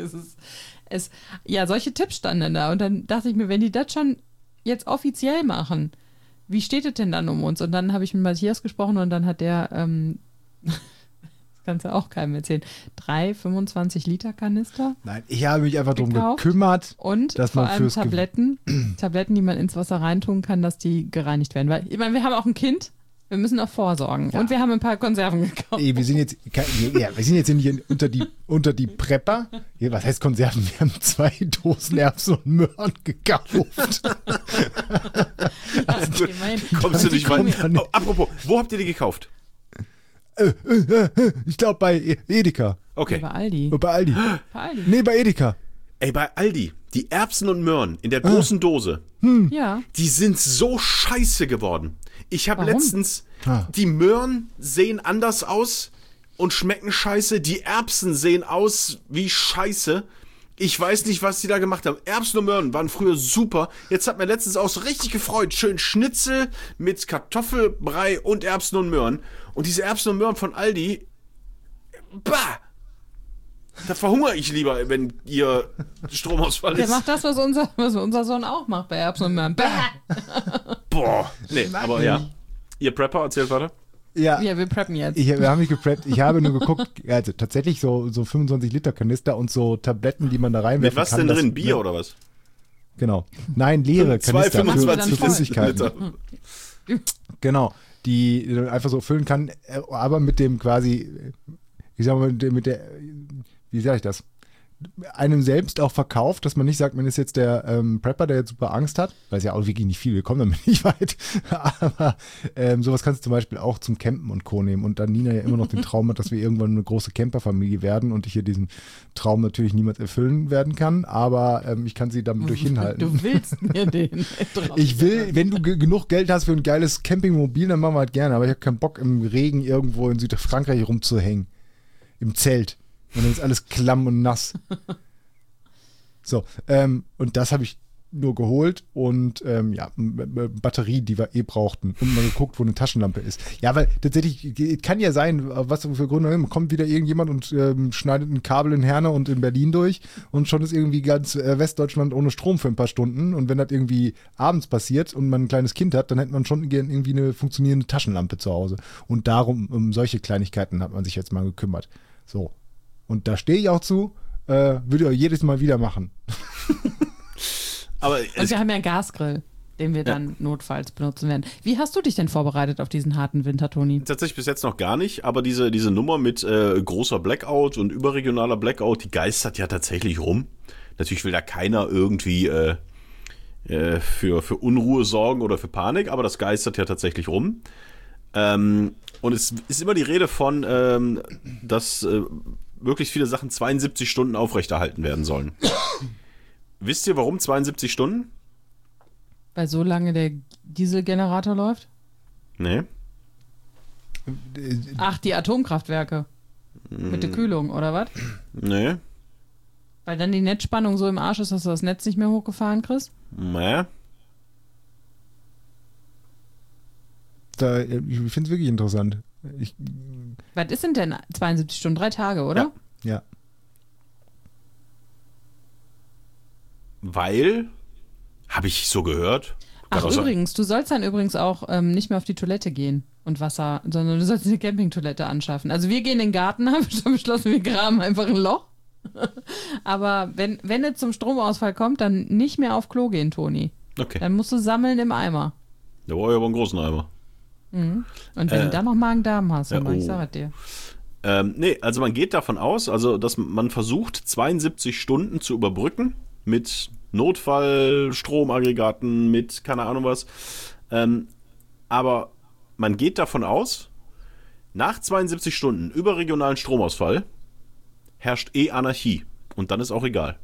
ja, solche Tipps standen da. Und dann dachte ich mir, wenn die das schon jetzt offiziell machen, wie steht es denn dann um uns? Und dann habe ich mit Matthias gesprochen und dann hat der, das kannst du auch keinem erzählen, 3 25-Liter-Kanister Nein, ich habe mich einfach darum gekauft gekümmert, und dass vor man allem fürs Tabletten, die man ins Wasser reintun kann, dass die gereinigt werden. Weil, ich meine, wir haben auch ein Kind, wir müssen auch vorsorgen. Ja. Und wir haben ein paar Konserven gekauft. Wir sind jetzt hier nicht unter die Prepper. Hier, was heißt Konserven? Wir haben 2 Dosen Erbsen und Möhren gekauft. Also, kommst du nicht weit. Oh, apropos, wo habt ihr die gekauft? Ich glaube bei Edeka. Okay. Bei Aldi. Bei Aldi. Bei Aldi. Nee, bei Edeka. Ey, bei Aldi, die Erbsen und Möhren in der großen Dose, Ja. die sind so scheiße geworden. Ich habe Warum? letztens, die Möhren sehen anders aus und schmecken scheiße. Die Erbsen sehen aus wie scheiße. Ich weiß nicht, was die da gemacht haben. Erbsen und Möhren waren früher super. Jetzt hat mir letztens auch so richtig gefreut. Schön Schnitzel mit Kartoffelbrei und Erbsen und Möhren. Und diese Erbsen und Möhren von Aldi, bah! Da verhungere ich lieber, wenn ihr Stromausfall Der ist. macht das, was unser Sohn auch macht bei Erbsen und Möhren. Bäh. Boah. Nee, aber ja. Ihr Prepper, erzählt weiter. Ja, wir preppen jetzt. Wir haben nicht gepreppt. Ich habe nur geguckt, also tatsächlich so 25 Liter Kanister und so Tabletten, die man da reinwerfen kann. Mit was denn drin? Bier oder was? Genau. Nein, leere Kanister 2,25 für Flüssigkeiten. Liter. Genau. Die man einfach so füllen kann, aber mit dem quasi, ich sag mal, mit der, wie sage ich das? Einem selbst auch verkauft, dass man nicht sagt, man ist jetzt der Prepper, der jetzt super Angst hat, weil es ja auch wirklich nicht viel, wir kommen damit nicht weit, aber sowas kannst du zum Beispiel auch zum Campen und Co. nehmen und dann Nina ja immer noch den Traum hat, dass wir irgendwann eine große Camperfamilie werden und ich hier diesen Traum natürlich niemals erfüllen werden kann, aber ich kann sie damit durch hinhalten. Du willst mir den. Ich will, wenn du genug Geld hast für ein geiles Campingmobil, dann machen wir halt gerne, aber ich habe keinen Bock im Regen irgendwo in Südfrankreich rumzuhängen, im Zelt. Und dann ist alles klamm und nass. So, und das habe ich nur geholt und Batterie, die wir brauchten und mal geguckt, wo eine Taschenlampe ist. Ja, weil tatsächlich, kann ja sein, was für Gründe, kommt wieder irgendjemand und schneidet ein Kabel in Herne und in Berlin durch und schon ist irgendwie ganz Westdeutschland ohne Strom für ein paar Stunden und wenn das irgendwie abends passiert und man ein kleines Kind hat, dann hätte man schon gern irgendwie eine funktionierende Taschenlampe zu Hause und darum, um solche Kleinigkeiten hat man sich jetzt mal gekümmert. So. Und da stehe ich auch zu, würde ich auch jedes Mal wieder machen. Aber Und wir haben ja einen Gasgrill, den wir dann notfalls benutzen werden. Wie hast du dich denn vorbereitet auf diesen harten Winter, Toni? tatsächlich bis jetzt noch gar nicht, aber diese Nummer mit großer Blackout und überregionaler Blackout, die geistert ja tatsächlich rum. Natürlich will da keiner irgendwie für Unruhe sorgen oder für Panik, aber das geistert ja tatsächlich rum. Und es ist immer die Rede von, dass möglichst viele Sachen 72 Stunden aufrechterhalten werden sollen. Wisst ihr, warum 72 Stunden? Weil so lange der Dieselgenerator läuft? Nee. Ach, die Atomkraftwerke. Mit der Kühlung, oder was? Nee. Weil dann die Netzspannung so im Arsch ist, dass du das Netz nicht mehr hochgefahren kriegst? Nee. Ich finde es wirklich interessant. Was ist denn 72 Stunden? 3 Tage, oder? Ja. Weil, habe ich so gehört. Ach, Kann auch sein. übrigens, du sollst dann übrigens auch nicht mehr auf die Toilette gehen und Wasser, sondern du sollst eine Campingtoilette anschaffen. Also wir gehen in den Garten, haben schon beschlossen, wir graben einfach ein Loch. Aber wenn es zum Stromausfall kommt, dann nicht mehr auf Klo gehen, Toni. Okay. Dann musst du sammeln im Eimer. Da brauche ich aber einen großen Eimer. Und wenn du dann noch Magen-Darm hast, dann ja, ich sag dir. Nee, also man geht davon aus, also dass man versucht, 72 Stunden zu überbrücken mit Notfall-Stromaggregaten, mit keine Ahnung was. Aber man geht davon aus, nach 72 Stunden überregionalen Stromausfall herrscht Anarchie. Und dann ist auch egal.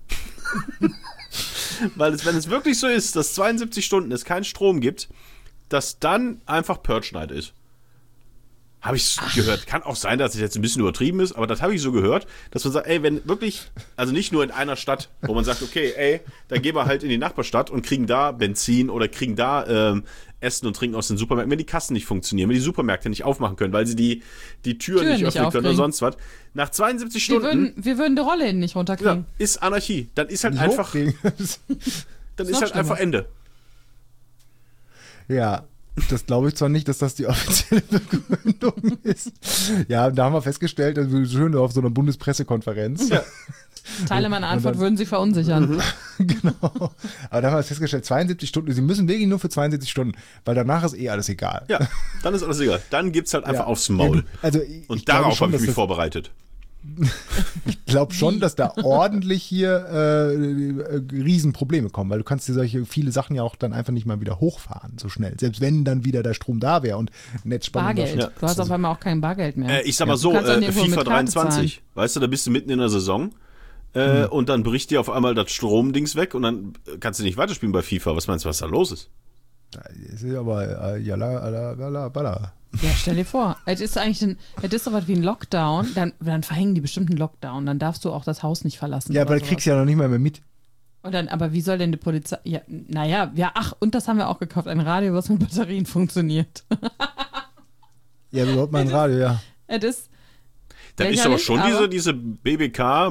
Weil wenn es wirklich so ist, dass 72 Stunden es keinen Strom gibt, dass dann einfach Purge Night ist. Habe ich gehört. Kann auch sein, dass es jetzt ein bisschen übertrieben ist, aber das habe ich so gehört, dass man sagt, ey, wenn wirklich, also nicht nur in einer Stadt, wo man sagt, okay, ey, dann gehen wir halt in die Nachbarstadt und kriegen da Benzin oder kriegen da Essen und Trinken aus den Supermärkten, wenn die Kassen nicht funktionieren, wenn die Supermärkte nicht aufmachen können, weil sie die Türen nicht öffnen können oder sonst was. Nach 72 Stunden... Wir würden die Rolle nicht runterkriegen. Ja, ist Anarchie. Dann ist halt einfach... Dann ist halt einfach Ende. Ja. Das glaube ich zwar nicht, dass das die offizielle Begründung ist. Ja, da haben wir festgestellt, also schön auf so einer Bundespressekonferenz. Ja. Teile meiner Antwort würden Sie verunsichern. Genau. Aber da haben wir festgestellt, 72 Stunden, Sie müssen wirklich nur für 72 Stunden, weil danach ist alles egal. Ja, dann ist alles egal. Dann gibt's halt einfach aufs Maul. Ja, also und darauf habe ich mich vorbereitet. Ich glaube schon, dass da ordentlich hier Riesenprobleme kommen, weil du kannst dir solche viele Sachen ja auch dann einfach nicht mal wieder hochfahren so schnell. Selbst wenn dann wieder der Strom da wäre und Netzspannung. Bargeld. Ja. Du hast auf einmal auch kein Bargeld mehr. Ich sag mal so, FIFA 23, weißt du, da bist du mitten in der Saison und dann bricht dir auf einmal das Stromdings weg und dann kannst du nicht weiterspielen bei FIFA. Was meinst du, was da los ist? Da ist aber balla. Ja, stell dir vor, es ist so was wie ein Lockdown, dann verhängen die bestimmt einen Lockdown, dann darfst du auch das Haus nicht verlassen. Ja, aber du kriegst ja noch nicht mal mehr mit. Und dann, aber wie soll denn die Polizei, und das haben wir auch gekauft, ein Radio, was mit Batterien funktioniert. Ja, überhaupt mal ein Radio, ja. Das ist aber schon diese BKK.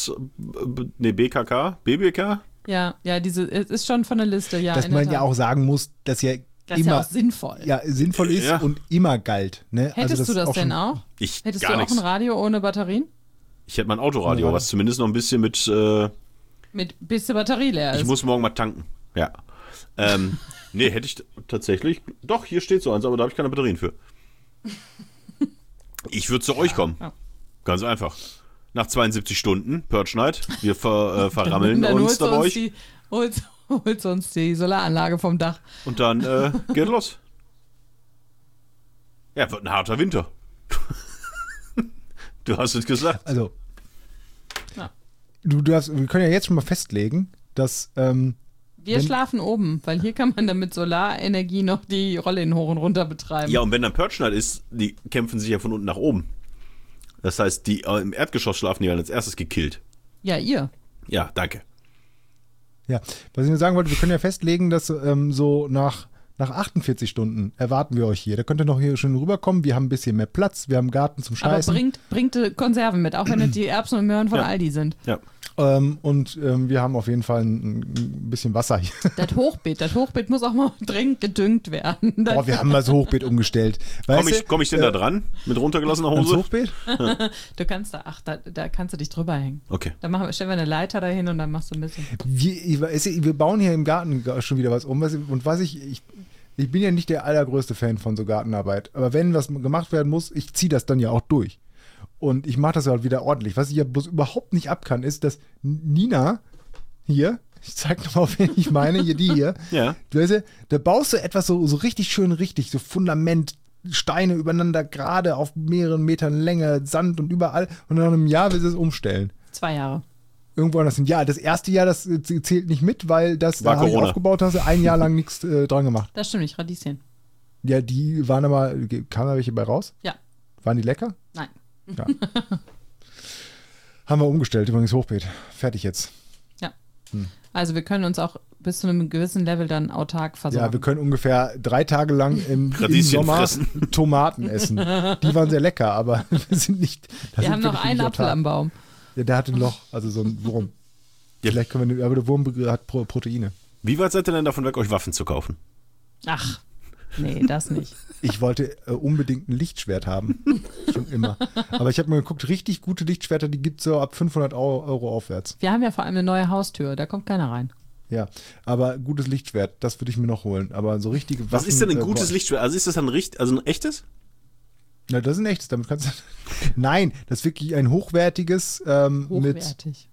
Ja, es ist schon von der Liste, ja. Dass man ja auch sagen muss, dass ja das ist ja auch sinnvoll. Ja, sinnvoll ist und immer galt. Ne? Hättest du das denn auch? Hättest du auch ein Radio ohne Batterien? Ich hätte mein Autoradio, was zumindest noch ein bisschen mit bis die Batterie leer ist. Ich muss morgen mal tanken. Ja. Nee, hätte ich tatsächlich. Doch, hier steht so eins, aber da habe ich keine Batterien für. Ich würde zu euch kommen. Ja. Ganz einfach. Nach 72 Stunden, Purge Night, wir verrammeln uns da bei euch. Holst uns die Solaranlage vom Dach. Und dann geht los. Ja, wird ein harter Winter. Du hast es gesagt. Also, wir können ja jetzt schon mal festlegen, dass wir schlafen oben, weil hier kann man dann mit Solarenergie noch die Rollen hoch und runter betreiben. Ja, und wenn dann Purge Night ist, die kämpfen sich ja von unten nach oben. Das heißt, die im Erdgeschoss schlafen, die werden als erstes gekillt. Ja, ihr. Ja, danke. Ja, was ich nur sagen wollte, wir können ja festlegen, dass so nach 48 Stunden erwarten wir euch hier. Da könnt ihr noch hier schön rüberkommen. Wir haben ein bisschen mehr Platz. Wir haben einen Garten zum Scheißen. Aber bringt Konserven mit, auch wenn es die Erbsen und Möhren von Aldi sind. Ja. Und wir haben auf jeden Fall ein bisschen Wasser hier. Das Hochbeet muss auch mal dringend gedüngt werden. Boah, wir haben mal das Hochbeet umgestellt. Komm ich denn da dran? Mit runtergelassener Hose? Das Hochbeet? Ja. Du kannst da kannst du dich drüber hängen. Okay. Dann stellen wir eine Leiter dahin und dann machst du ein bisschen. Wir bauen hier im Garten schon wieder was um. Ich bin ja nicht der allergrößte Fan von so Gartenarbeit. Aber wenn was gemacht werden muss, ich ziehe das dann ja auch durch. Und ich mache das ja halt wieder ordentlich. Was ich ja bloß überhaupt nicht ab kann, ist, dass Nina hier, ich zeig nochmal, wen ich meine, die hier, ja. Du weißt ja, da baust du etwas so richtig schön richtig, so Fundament, Steine übereinander, gerade auf mehreren Metern Länge, Sand und überall. Und nach einem Jahr willst du es umstellen. 2 Jahre. Irgendwo anders. Ja, das erste Jahr, das zählt nicht mit, weil das war Corona. Ich aufgebaut hast, 1 Jahr lang nichts dran gemacht. Das stimmt nicht, Radieschen. Ja, die waren aber, kamen da welche bei raus? Ja. Waren die lecker? Nein. Ja. Haben wir umgestellt, übrigens Hochbeet. Fertig jetzt. Ja. Also wir können uns auch bis zu einem gewissen Level dann autark versorgen. Ja, wir können ungefähr 3 Tage lang im Sommer fressen. Tomaten essen. Die waren sehr lecker, aber wir sind nicht. Wir haben noch einen Apfel am Baum. Ja, der hat ein Loch, also so ein Wurm. Ja. Vielleicht können wir, aber der Wurm hat Proteine. Wie weit seid ihr denn davon weg, euch Waffen zu kaufen? Ach, nee, das nicht. Ich wollte unbedingt ein Lichtschwert haben. Schon immer. Aber ich habe mir geguckt, richtig gute Lichtschwerter, die gibt es so ab 500 Euro aufwärts. Wir haben ja vor allem eine neue Haustür, da kommt keiner rein. Ja, aber gutes Lichtschwert, das würde ich mir noch holen. Aber so richtige Waffen. Was ist denn ein gutes Lichtschwert? Also ist das ein echtes? Na, das ist ein echtes, damit kannst du. Nein, das ist wirklich ein hochwertiges. Hochwertig.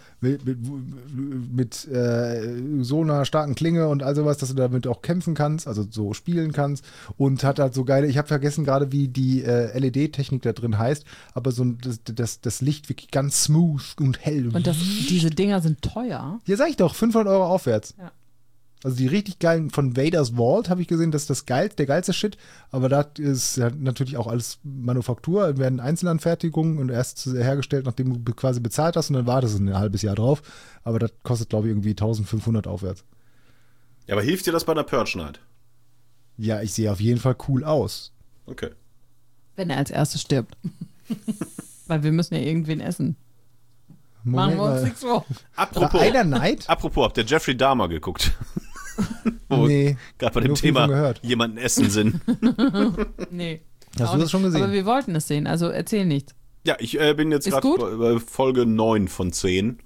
Mit so einer starken Klinge und all sowas, dass du damit auch kämpfen kannst, also so spielen kannst und hat halt so geile, ich habe vergessen gerade, wie die LED-Technik da drin heißt, aber so das Licht wirklich ganz smooth und hell. Und diese Dinger sind teuer. Ja, sag ich doch, 500 Euro aufwärts. Ja. Also die richtig geilen von Vader's Vault habe ich gesehen, das ist der geilste Shit, aber da ist ja natürlich auch alles Manufaktur, werden Einzelanfertigungen und erst hergestellt, nachdem du quasi bezahlt hast und dann wartest du ein halbes Jahr drauf, aber das kostet glaube ich irgendwie 1500 aufwärts. Ja, aber hilft dir das bei einer Purge Night? Ja, ich sehe auf jeden Fall cool aus. Okay. Wenn er als erstes stirbt. Weil wir müssen ja irgendwen essen. Moment, machen wir uns nichts vor. Apropos, habt ihr Jeffrey Dahmer geguckt? Wo Nee, wir gerade bei dem nur viel von Thema gehört. jemanden essen sind. Nee. Hast auch du das nicht. schon gesehen? Aber wir wollten es sehen, also erzähl nichts. Ja, ich bin jetzt Ist gerade gut? bei Folge 9 von 10.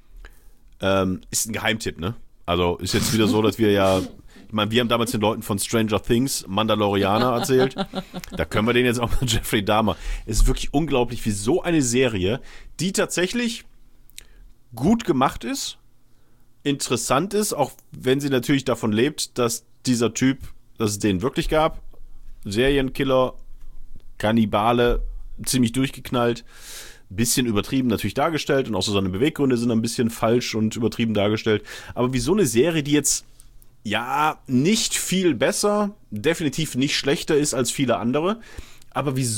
Ist ein Geheimtipp, ne? Also ist jetzt wieder so, dass wir ja, ich meine, wir haben damals den Leuten von Stranger Things Mandalorianer erzählt. Da können wir den jetzt auch mit Jeffrey Dahmer. Es ist wirklich unglaublich, wie so eine Serie, die tatsächlich gut gemacht ist, interessant ist, auch wenn sie natürlich davon lebt, dass dieser Typ, dass es den wirklich gab. Serienkiller, Kannibale, ziemlich durchgeknallt, bisschen übertrieben natürlich dargestellt und auch so seine Beweggründe sind ein bisschen falsch und übertrieben dargestellt. Aber wie so eine Serie, die jetzt ja nicht viel besser, definitiv nicht schlechter ist als viele andere, aber wie es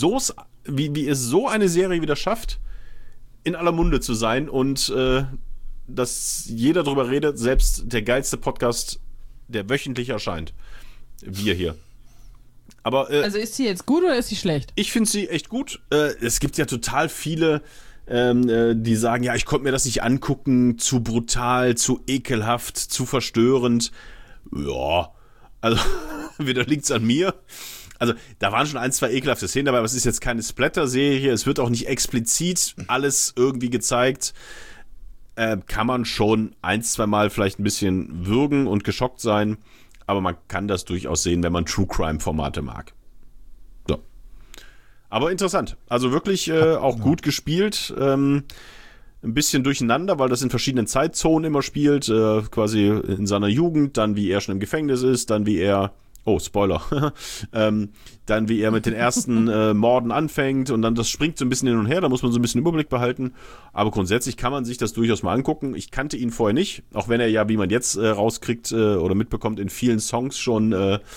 so eine Serie wieder schafft, in aller Munde zu sein und dass jeder drüber redet, selbst der geilste Podcast, der wöchentlich erscheint. Wir hier. Aber Also ist sie jetzt gut oder ist sie schlecht? ich finde sie echt gut. Es gibt ja total viele, die sagen, ja, ich konnte mir das nicht angucken, zu brutal, zu ekelhaft, zu verstörend. Ja, also wieder liegt's an mir. Also da waren schon 1, 2 ekelhafte Szenen dabei, aber es ist jetzt keine Splatter-Serie. Es wird auch nicht explizit alles irgendwie gezeigt. Kann man schon 1, 2 Mal vielleicht ein bisschen würgen und geschockt sein. Aber man kann das durchaus sehen, wenn man True-Crime-Formate mag. So. Aber interessant. Also wirklich auch gut gespielt. Ein bisschen durcheinander, weil das in verschiedenen Zeitzonen immer spielt. Quasi in seiner Jugend, dann wie er schon im Gefängnis ist, dann wie er... Oh, Spoiler. Dann wie er mit den ersten Morden anfängt und dann das springt so ein bisschen hin und her, da muss man so ein bisschen Überblick behalten. Aber grundsätzlich kann man sich das durchaus mal angucken. Ich kannte ihn vorher nicht, auch wenn er ja, wie man jetzt rauskriegt oder mitbekommt, in vielen Songs schon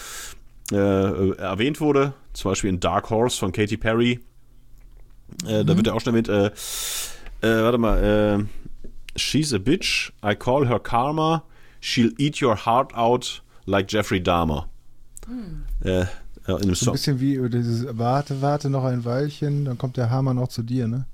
erwähnt wurde. Zum Beispiel in Dark Horse von Katy Perry. Da wird er auch schon erwähnt. Warte mal. She's a bitch. I call her Karma. She'll eat your heart out like Jeffrey Dahmer. In einem So ein Song. bisschen wie dieses Warte noch ein Weilchen, dann kommt der Hammer noch zu dir, ne?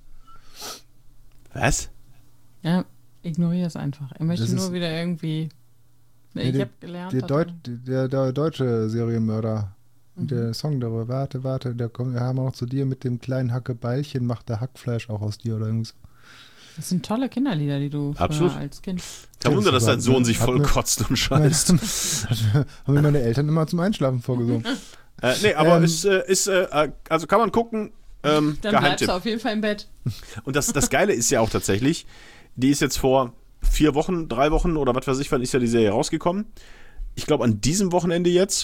Was? Ja, ignoriere es einfach. Er möchte Das ist- nur wieder irgendwie. Ich habe gelernt. Der deutsche Serienmörder. Und der Song darüber, warte, der kommt der Hammer noch zu dir mit dem kleinen Hackebeilchen, macht der Hackfleisch auch aus dir oder irgendwas. Das sind tolle Kinderlieder, die du Absolut. früher als Kind. Kein Wunder, dass dein Sohn sich Hat voll mir- kotzt und scheißt. Haben mir meine Eltern immer zum Einschlafen vorgesungen. Nee, aber also kann man gucken. Dann bleibst Geheimtipp. du auf jeden Fall im Bett. Und das Geile ist ja auch tatsächlich, die ist jetzt vor 4 Wochen, 3 Wochen oder was weiß ich, wann ist ja die Serie rausgekommen. Ich glaube, an diesem Wochenende jetzt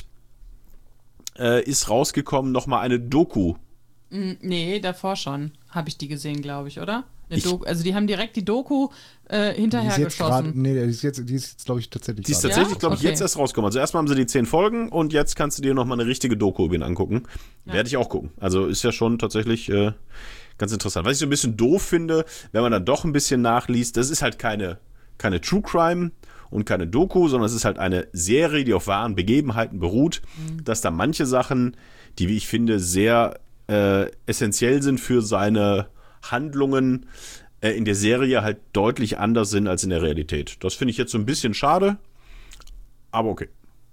ist rausgekommen nochmal eine Doku. Nee, davor schon. Habe ich die gesehen, glaube ich, oder? Eine Ich- Doku, also die haben direkt die Doku Die ist hinterher jetzt gerade, geschossen. nee, die ist jetzt glaube ich, tatsächlich Die ist gerade. tatsächlich, Ja? glaube ich, Okay. jetzt erst rausgekommen. Also erstmal haben sie die 10 Folgen und jetzt kannst du dir nochmal eine richtige Doku über ihn angucken. Ja. Werde ich auch gucken. Also ist ja schon tatsächlich ganz interessant. Was ich so ein bisschen doof finde, wenn man dann doch ein bisschen nachliest, das ist halt keine True Crime und keine Doku, sondern es ist halt eine Serie, die auf wahren Begebenheiten beruht, dass da manche Sachen, die, wie ich finde, sehr essentiell sind für seine Handlungen, in der Serie halt deutlich anders sind als in der Realität. Das finde ich jetzt so ein bisschen schade, aber okay.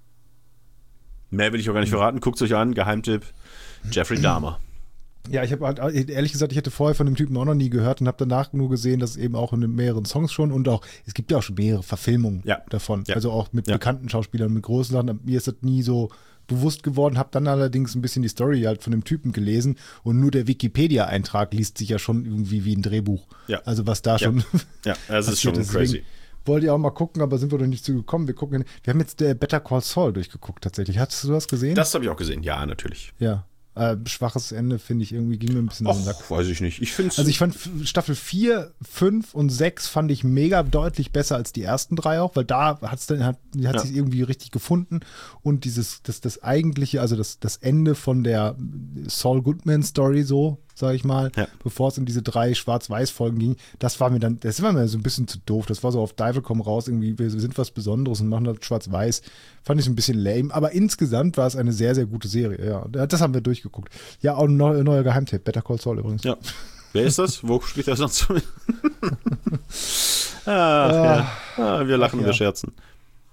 Mehr will ich auch gar nicht verraten. Guckt es euch an. Geheimtipp: Jeffrey Dahmer. Ja, ich habe halt, ehrlich gesagt, ich hätte vorher von dem Typen auch noch nie gehört und habe danach nur gesehen, dass es eben auch in mehreren Songs schon und auch, es gibt ja auch schon mehrere Verfilmungen Ja. davon. Ja. Also auch mit Ja. bekannten Schauspielern, mit großen Sachen. Mir ist das nie so bewusst geworden, habe dann allerdings ein bisschen die Story halt von dem Typen gelesen und nur der Wikipedia-Eintrag liest sich ja schon irgendwie wie ein Drehbuch. Ja. Also was da Ja. schon Ja, das ist passiert schon ist. crazy. Deswegen wollte ich auch mal gucken, aber sind wir noch nicht zu gekommen. Wir haben jetzt Better Call Saul durchgeguckt tatsächlich. Hattest du das gesehen? Das habe ich auch gesehen. Ja, natürlich. Ja. Schwaches Ende, finde ich, irgendwie ging mir ein bisschen auf den Sack. Ach, weiß ich nicht. Ich finde Also ich fand Staffel 4, 5 und 6 fand ich mega deutlich besser als die ersten 3 auch, weil da hat sich irgendwie richtig gefunden und das eigentliche, also das Ende von der Saul Goodman Story so, sage ich mal, Ja. bevor es in diese 3 Schwarz-Weiß-Folgen ging, das war mir so ein bisschen zu doof. Das war so auf Teufel komm raus, irgendwie, wir sind was Besonderes und machen das Schwarz-Weiß. Fand ich so ein bisschen lame, aber insgesamt war es eine sehr, sehr gute Serie, ja. Das haben wir durchgeguckt. Ja, auch ein neuer Geheimtipp, Better Call Saul übrigens. Ja. Wer ist das? Wo spielt er sonst? Wir lachen und wir scherzen.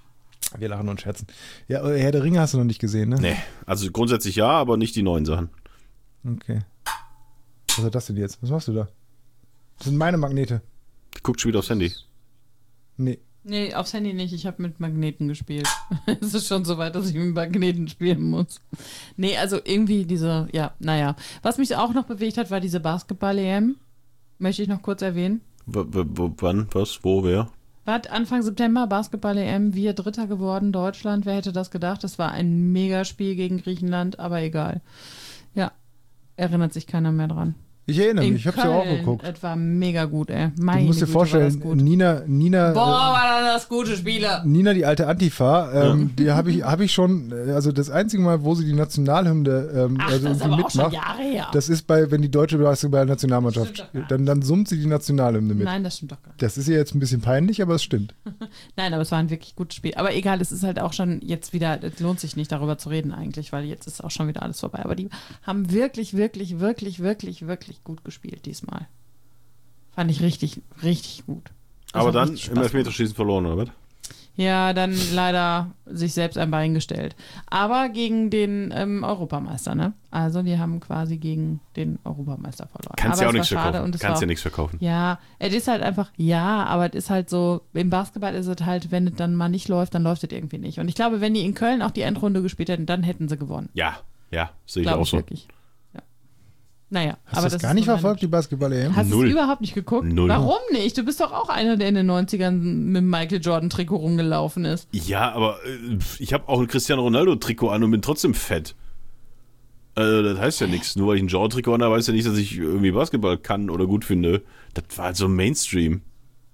Wir lachen und scherzen. Ja, Herr der Ringe hast du noch nicht gesehen, ne? Nee, also grundsätzlich ja, aber nicht die neuen Sachen. Okay. Was ist das denn jetzt? Was machst du da? Das sind meine Magnete. Guckt schon wieder aufs Handy. Nee. Nee, aufs Handy nicht. Ich habe mit Magneten gespielt. Es ist schon so weit, dass ich mit Magneten spielen muss. Nee, also irgendwie diese, ja, naja. Was mich auch noch bewegt hat, war diese Basketball-EM. Möchte ich noch kurz erwähnen. Wann, was, wo, wer? War Anfang September Basketball-EM, wir Dritter geworden, Deutschland. Wer hätte das gedacht? Das war ein Megaspiel gegen Griechenland, aber egal. Ja, erinnert sich keiner mehr dran. Ich erinnere mich, In ich hab's ja auch Köln. geguckt. Es war mega gut, ey. Du Meine musst dir Güte, war das vorstellen, gut. Nina, Boah, war das gute Spieler. Nina, die alte Antifa, die habe ich schon, also das einzige Mal, wo sie die Nationalhymne Ach, also das ist irgendwie aber auch schon mitmacht, Jahre her. das ist wenn die deutsche Basketball-Nationalmannschaft Das stimmt doch spielt, gar dann summt sie die Nationalhymne mit. Nein, das stimmt doch gar nicht. Das ist ihr jetzt ein bisschen peinlich, aber es stimmt. Nein, aber es war ein wirklich gutes Spiel. Aber egal, es ist halt auch schon jetzt wieder, es lohnt sich nicht darüber zu reden eigentlich, weil jetzt ist auch schon wieder alles vorbei. Aber die haben wirklich, wirklich, wirklich, wirklich, wirklich gut gespielt diesmal. Fand ich richtig, richtig gut. Das Aber hat dann richtig im Spaß Elfmeterschießen verloren, oder was? gemacht. Ja, dann leider sich selbst ein Bein gestellt. Aber gegen den Europameister, ne? Also die haben quasi gegen den Europameister verloren. Kannst Aber ja auch es nichts war schade verkaufen. und es Kannst war ja auch- nichts verkaufen. Ja, es ist halt einfach, ja, aber es ist halt so, im Basketball ist es halt, wenn es dann mal nicht läuft, dann läuft es irgendwie nicht. Und ich glaube, wenn die in Köln auch die Endrunde gespielt hätten, dann hätten sie gewonnen. Ja, sehe ich Glaube auch ich so. wirklich. Ja. Naja, Hast aber du das gar ist nicht so meine- verfolgt, die Basketball-EM? Hast du Null. es überhaupt nicht geguckt? Null. Warum nicht? Du bist doch auch einer, der in den 90ern mit dem Michael Jordan-Trikot rumgelaufen ist. Ja, aber ich habe auch ein Cristiano Ronaldo-Trikot an und bin trotzdem fett. Das heißt ja nichts. Nur weil ich ein Jordan-Trikot an habe, heißt ja nicht, dass ich irgendwie Basketball kann oder gut finde. Das war halt so Mainstream.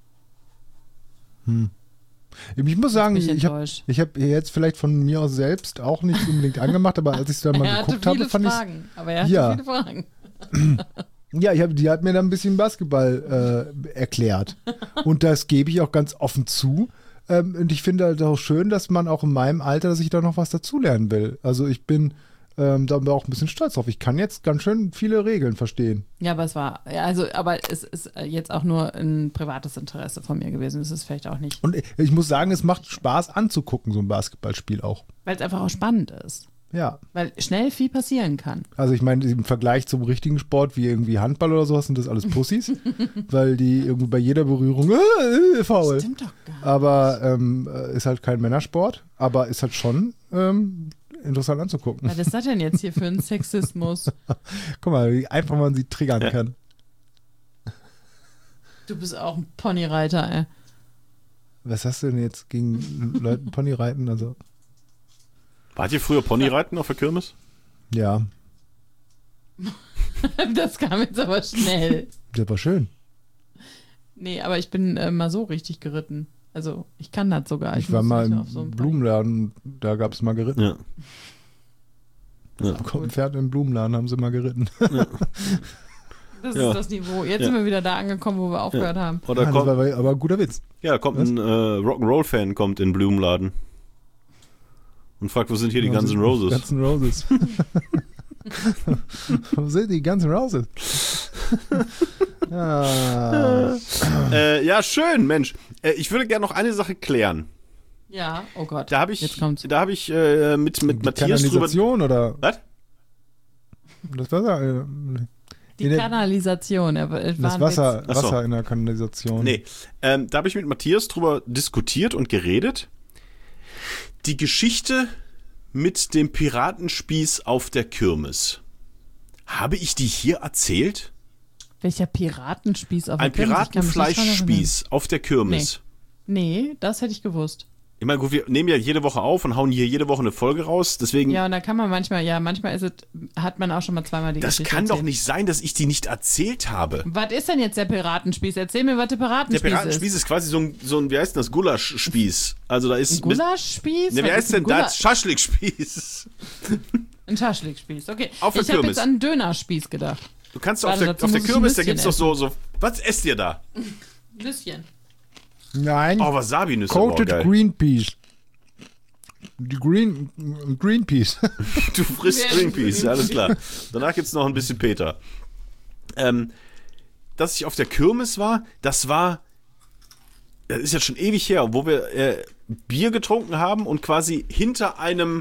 Ich muss sagen, Bin ich ich habe enttäuscht. jetzt vielleicht von mir aus selbst auch nicht unbedingt angemacht, aber als ich es dann mal Er hatte geguckt habe, viele fand ich Fragen. Aber er hatte Ja. viele Fragen. ja, die hat mir dann ein bisschen Basketball erklärt. Und das gebe ich auch ganz offen zu. Und ich finde halt auch schön, dass man auch in meinem Alter, dass ich da noch was dazulernen will. Also ich bin da auch ein bisschen stolz drauf. Ich kann jetzt ganz schön viele Regeln verstehen. Ja, aber es war, ja, also, aber es ist jetzt auch nur ein privates Interesse von mir gewesen. Es ist vielleicht auch nicht, Und ich muss sagen, es macht Spaß anzugucken, so ein Basketballspiel auch. weil es einfach auch spannend ist. Ja. Weil schnell viel passieren kann. Also ich meine, im Vergleich zum richtigen Sport wie irgendwie Handball oder sowas sind das alles Pussys, weil die irgendwie bei jeder Berührung faul. Stimmt doch gar nicht. Aber ist halt kein Männersport, aber ist halt schon interessant anzugucken. Was ist das denn jetzt hier für ein Sexismus? Guck mal, wie einfach man sie triggern kann. Du bist auch ein Ponyreiter, ey. Was hast du denn jetzt gegen Leute Ponyreiten? Also, Wart ihr früher Ponyreiten auf der Kirmes? ja, Das kam jetzt aber schnell. das war schön. Nee, aber ich bin mal so richtig geritten. Also, ich kann das sogar. Ich war muss mal nicht im auf so einen Blumenladen, da gab es mal geritten. Ja. Ja. Kommt ein Pferd im Blumenladen, haben sie mal geritten. Das Ja. ist das Niveau. Jetzt Ja. sind wir wieder da angekommen, wo wir aufgehört haben. Oder Ah, das kommt, war aber ein guter Witz. ja, kommt ein Rock'n'Roll-Fan kommt in den Blumenladen und fragt, wo sind hier die Guns N' Roses? Guns N' Roses. Wo sind die Guns N' Roses? Ja, schön, Mensch. Ich würde gerne noch eine Sache klären. Ja, oh Gott. Da habe ich, Jetzt kommt's. mit Matthias drüber. Kanalisation oder? Was? Das Wasser, Die in der- Kanalisation. War das ein Wasser, Ach so. Wasser in der Kanalisation. Nee, da habe ich mit Matthias drüber diskutiert und geredet. Die Geschichte mit dem Piratenspieß auf der Kirmes. Habe ich die hier erzählt? Witz. Welcher Piratenspieß auf Ein der Kirmes? Ich kann mich nicht dran Piratenfleischspieß auf der Kirmes. erinnern. Nee, das hätte ich gewusst. Ich meine, gut, wir nehmen ja jede Woche auf und hauen hier jede Woche eine Folge raus. Deswegen, Ja, und da kann man manchmal ist es, hat man auch schon mal zweimal die das Geschichte kann doch erzählt. nicht sein, dass ich die nicht erzählt habe. Was ist denn jetzt der Piratenspieß? Erzähl mir, was der Der Piratenspieß Piratenspieß ist quasi so ein, wie heißt denn das, Gulaschspieß. Also da ist ist. Ein Gulaschspieß? Ne, wie Was heißt ist ein denn das? Schaschlikspieß. Ein Schaschlikspieß, okay. Auf der Ich habe Kirmes. jetzt an einen Dönerspieß gedacht. Du kannst Warte, auf der dazu Kirmes, muss ich ein da Nüsschen gibt's doch so, was esst ihr da? Nüsschen. Nein, Oh, Wasabi-Nüsse, boah, Coated geil. Green Peas. Die Green Peas. Du frisst Wer- Greenpeace, alles klar. Danach gibt's noch ein bisschen Peter. Dass ich auf der Kirmes war, das ist jetzt schon ewig her, wo wir Bier getrunken haben und quasi hinter einem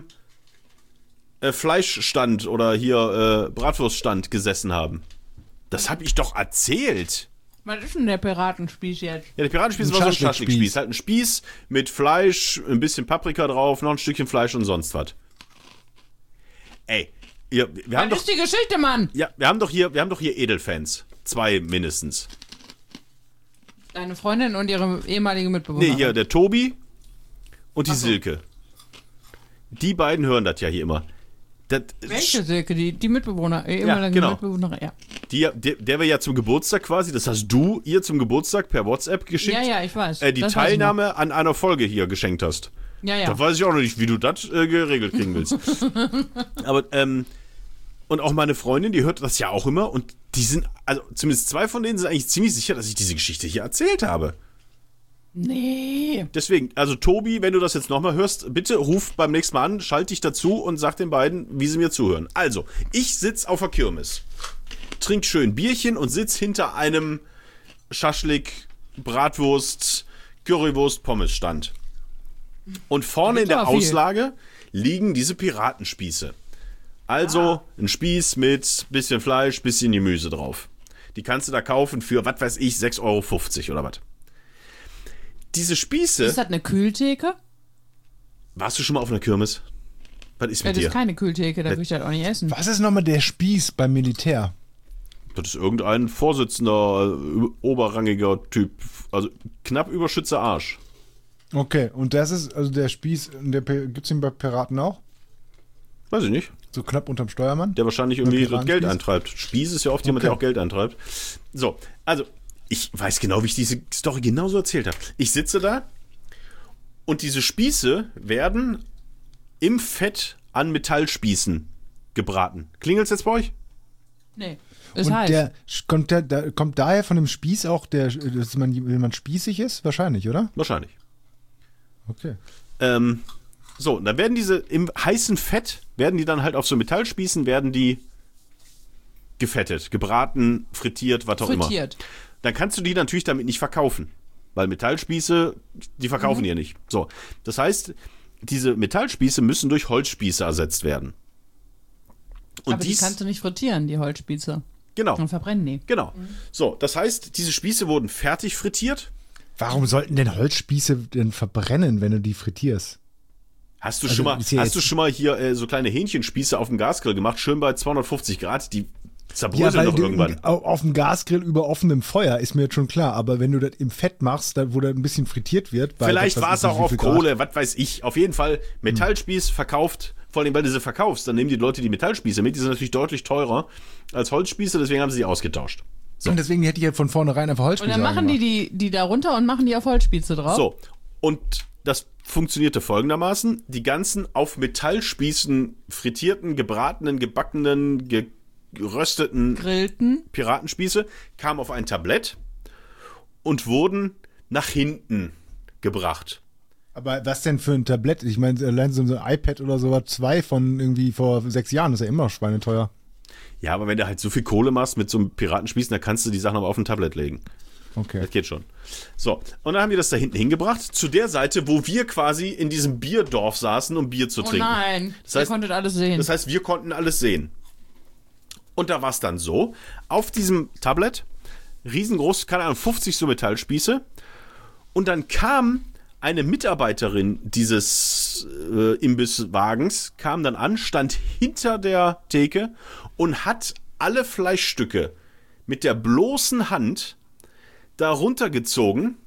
Fleischstand oder hier Bratwurststand gesessen haben. Das habe ich doch erzählt. Was ist denn der Piratenspieß jetzt? Ja, der Piratenspieß war so ein Schaschlikspieß. Halt ein Spieß mit Fleisch, ein bisschen Paprika drauf, noch ein Stückchen Fleisch und sonst was. Ey, wir haben Was doch... ist die Geschichte, Mann? Ja, wir haben doch hier Edelfans. 2 mindestens. Deine Freundin und ihre ehemalige Mitbewohnerin. Nee, hier der Tobi und die Silke. Die beiden hören das ja hier immer. Welche Silke? Die Mitbewohner. Ja, genau. Mitbewohnerin, ja. Der wir ja zum Geburtstag quasi, das hast du ihr zum Geburtstag per WhatsApp geschickt. Ja, ich weiß. Die Das Teilnahme an einer Folge hier geschenkt hast. Ja. Da weiß ich auch noch nicht, wie du das geregelt kriegen willst. Aber, und auch meine Freundin, die hört das ja auch immer und die sind, also zumindest 2 von denen sind eigentlich ziemlich sicher, dass ich diese Geschichte hier erzählt habe. Nee. Deswegen, also Tobi, wenn du das jetzt nochmal hörst, bitte ruf beim nächsten Mal an, schalt dich dazu und sag den beiden, wie sie mir zuhören. Also, ich sitz auf der Kirmes, trink schön Bierchen und sitz hinter einem Schaschlik, Bratwurst, Currywurst, Pommesstand. Und vorne in der Auslage liegen diese Piratenspieße. Also ein Spieß mit bisschen Fleisch, bisschen Gemüse drauf. Die kannst du da kaufen für, was weiß ich, 6,50 € oder was. Diese Spieße... Ist das eine Kühltheke? Warst du schon mal auf einer Kirmes? Was ist mit Das dir? ist keine Kühltheke, da würde ich das auch nicht essen. Was ist nochmal der Spieß beim Militär? Das ist irgendein Vorsitzender, oberrangiger Typ. Also knapp über Schütze Arsch. Okay, und das ist, also der Spieß, gibt's den bei Piraten auch? Weiß ich nicht. So knapp unterm Steuermann? Der wahrscheinlich irgendwie das Piratenspieß? Geld eintreibt. Spieß ist ja oft jemand, der auch Geld eintreibt. So, also ich weiß genau, wie ich diese Story genauso erzählt habe. Ich sitze da und diese Spieße werden im Fett an Metallspießen gebraten. Klingelt's jetzt bei euch? Nee. Ist Und heiß. kommt daher von dem Spieß auch, dass man spießig ist? Wahrscheinlich, oder? Wahrscheinlich. Okay. So, und dann werden diese im heißen Fett, werden die dann halt auf so Metallspießen, werden die gefettet, gebraten, frittiert, was auch immer. Dann kannst du die natürlich damit nicht verkaufen. Weil Metallspieße, die verkaufen die ja nicht. So, das heißt, diese Metallspieße müssen durch Holzspieße ersetzt werden. Und aber die kannst du nicht frittieren, die Holzspieße. Genau. Und verbrennen die. Genau. So, das heißt, diese Spieße wurden fertig frittiert. Warum sollten denn Holzspieße denn verbrennen, wenn du die frittierst? Hast du schon mal hier so kleine Hähnchenspieße auf dem Gasgrill gemacht, schön bei 250 Grad, die zerbröseln doch irgendwann. Auf dem Gasgrill über offenem Feuer ist mir jetzt schon klar, aber wenn du das im Fett machst, wo das ein bisschen frittiert wird. Vielleicht war es auch auf Kohle, was weiß ich. Auf jeden Fall Metallspieß verkauft, vor allem weil du sie verkaufst, dann nehmen die Leute die Metallspieße mit, die sind natürlich deutlich teurer als Holzspieße, deswegen haben sie die ausgetauscht. So. Und deswegen hätte ich ja von vornherein einfach Holzspieße Und dann machen die da runter und machen die auf Holzspieße drauf. So, und das funktionierte folgendermaßen. Die ganzen auf Metallspießen frittierten, gebratenen, gebackenen, gerösteten Grillten Piratenspieße kamen auf ein Tablett und wurden nach hinten gebracht. Aber was denn für ein Tablett? Ich meine, allein so ein iPad oder sowas, 2 von irgendwie vor 6 Jahren, ist ja immer noch schweineteuer. Ja, aber wenn du halt so viel Kohle machst mit so einem Piratenspieß, dann kannst du die Sachen aber auf ein Tablett legen. Okay. Das geht schon. So, und dann haben wir das da hinten hingebracht, zu der Seite, wo wir quasi in diesem Bierdorf saßen, um Bier zu trinken. Oh nein, das heißt, ihr konntet alles sehen. Das heißt, wir konnten alles sehen. Und da war es dann so, auf diesem Tablet, riesengroß, keine Ahnung, 50 so Metallspieße, und dann kam eine Mitarbeiterin dieses Imbisswagens, kam dann an, stand hinter der Theke und hat alle Fleischstücke mit der bloßen Hand da runtergezogen,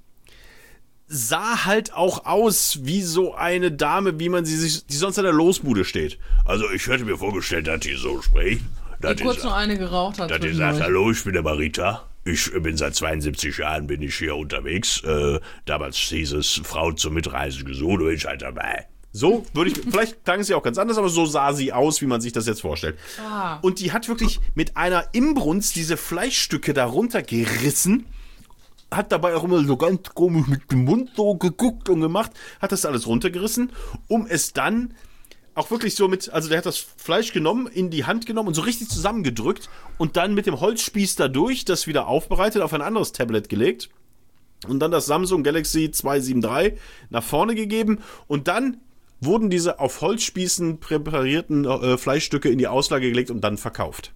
sah halt auch aus wie so eine Dame, wie man die sonst an der Losbude steht. Also ich hätte mir vorgestellt, dass die so spricht. Die kurz noch eine geraucht hat. Dass die sagt, hallo, ich bin der Marita. Ich bin seit 72 Jahren bin ich hier unterwegs. Damals hieß es, Frau zum Mitreisen gesucht, und ich halt dabei. So würde ich, vielleicht klang sie auch ganz anders, aber so sah sie aus, wie man sich das jetzt vorstellt. Ah. Und die hat wirklich mit einer Imbrunst diese Fleischstücke da runtergerissen, hat dabei auch immer so ganz komisch mit dem Mund so geguckt und gemacht, hat das alles runtergerissen, um es dann auch wirklich so also der hat das Fleisch genommen, in die Hand genommen und so richtig zusammengedrückt und dann mit dem Holzspieß dadurch, das wieder aufbereitet, auf ein anderes Tablet gelegt und dann das Samsung Galaxy 273 nach vorne gegeben und dann wurden diese auf Holzspießen präparierten Fleischstücke in die Auslage gelegt und dann verkauft.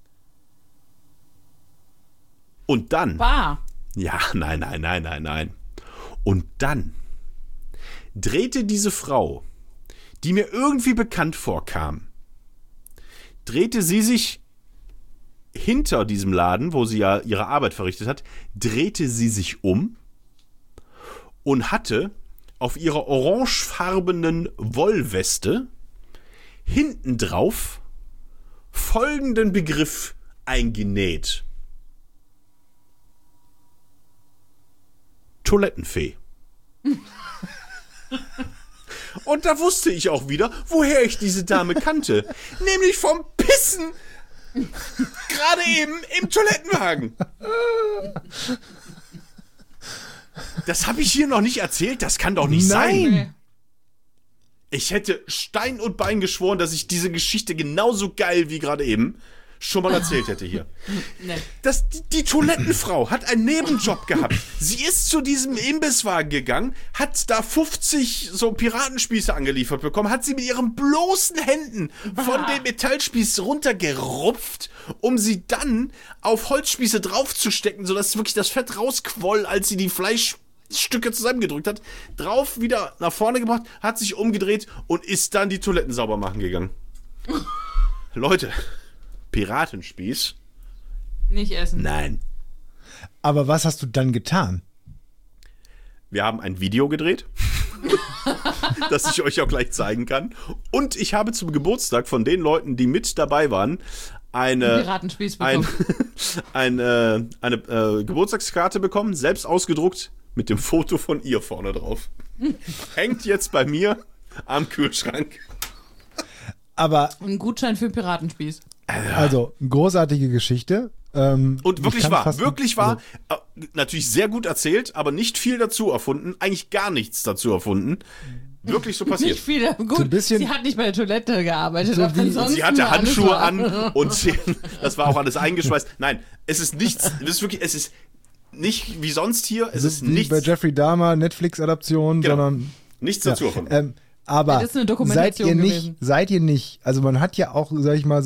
Und dann... Bar. Ja, nein. Und dann drehte diese Frau, die mir irgendwie bekannt vorkam, drehte sie sich hinter diesem Laden, wo sie ja ihre Arbeit verrichtet hat, drehte sie sich um und hatte auf ihrer orangefarbenen Wollweste hinten drauf folgenden Begriff eingenäht. Toilettenfee. Und da wusste ich auch wieder, woher ich diese Dame kannte. Nämlich vom Pissen. Gerade eben im Toilettenwagen. Das habe ich hier noch nicht erzählt. Das kann doch nicht sein. Ich hätte Stein und Bein geschworen, dass ich diese Geschichte genauso geil wie gerade eben schon mal erzählt hätte hier. Nee. Die Toilettenfrau hat einen Nebenjob gehabt. Sie ist zu diesem Imbisswagen gegangen, hat da 50 so Piratenspieße angeliefert bekommen, hat sie mit ihren bloßen Händen von dem Metallspieß runtergerupft, um sie dann auf Holzspieße draufzustecken, sodass wirklich das Fett rausquoll, als sie die Fleischstücke zusammengedrückt hat, drauf wieder nach vorne gebracht, hat sich umgedreht und ist dann die Toiletten sauber machen gegangen. Leute, Piratenspieß? Nicht essen. Nein. Aber was hast du dann getan? Wir haben ein Video gedreht, das ich euch auch gleich zeigen kann. Und ich habe zum Geburtstag von den Leuten, die mit dabei waren, eine Piratenspieß bekommen. eine Geburtstagskarte bekommen, selbst ausgedruckt, mit dem Foto von ihr vorne drauf. Hängt jetzt bei mir am Kühlschrank. Aber Ein Gutschein für Piratenspieß. also, großartige Geschichte. Und wirklich wahr, natürlich sehr gut erzählt, aber nicht viel dazu erfunden, eigentlich gar nichts dazu erfunden. Wirklich so passiert. Nicht viel. Gut, So ein bisschen- sie hat nicht bei der Toilette gearbeitet. So aber wie- ansonsten Sie hatte war alles Handschuhe wahr. an und das war auch alles eingeschweißt. Nein, es ist nichts, es ist nicht wie sonst hier, es ist wie nichts, bei Jeffrey Dahmer, Netflix-Adaption, Genau. sondern nichts dazu erfunden. aber Ja, das ist eine Dokumentation seid ihr nicht, also man hat ja auch, sag ich mal, so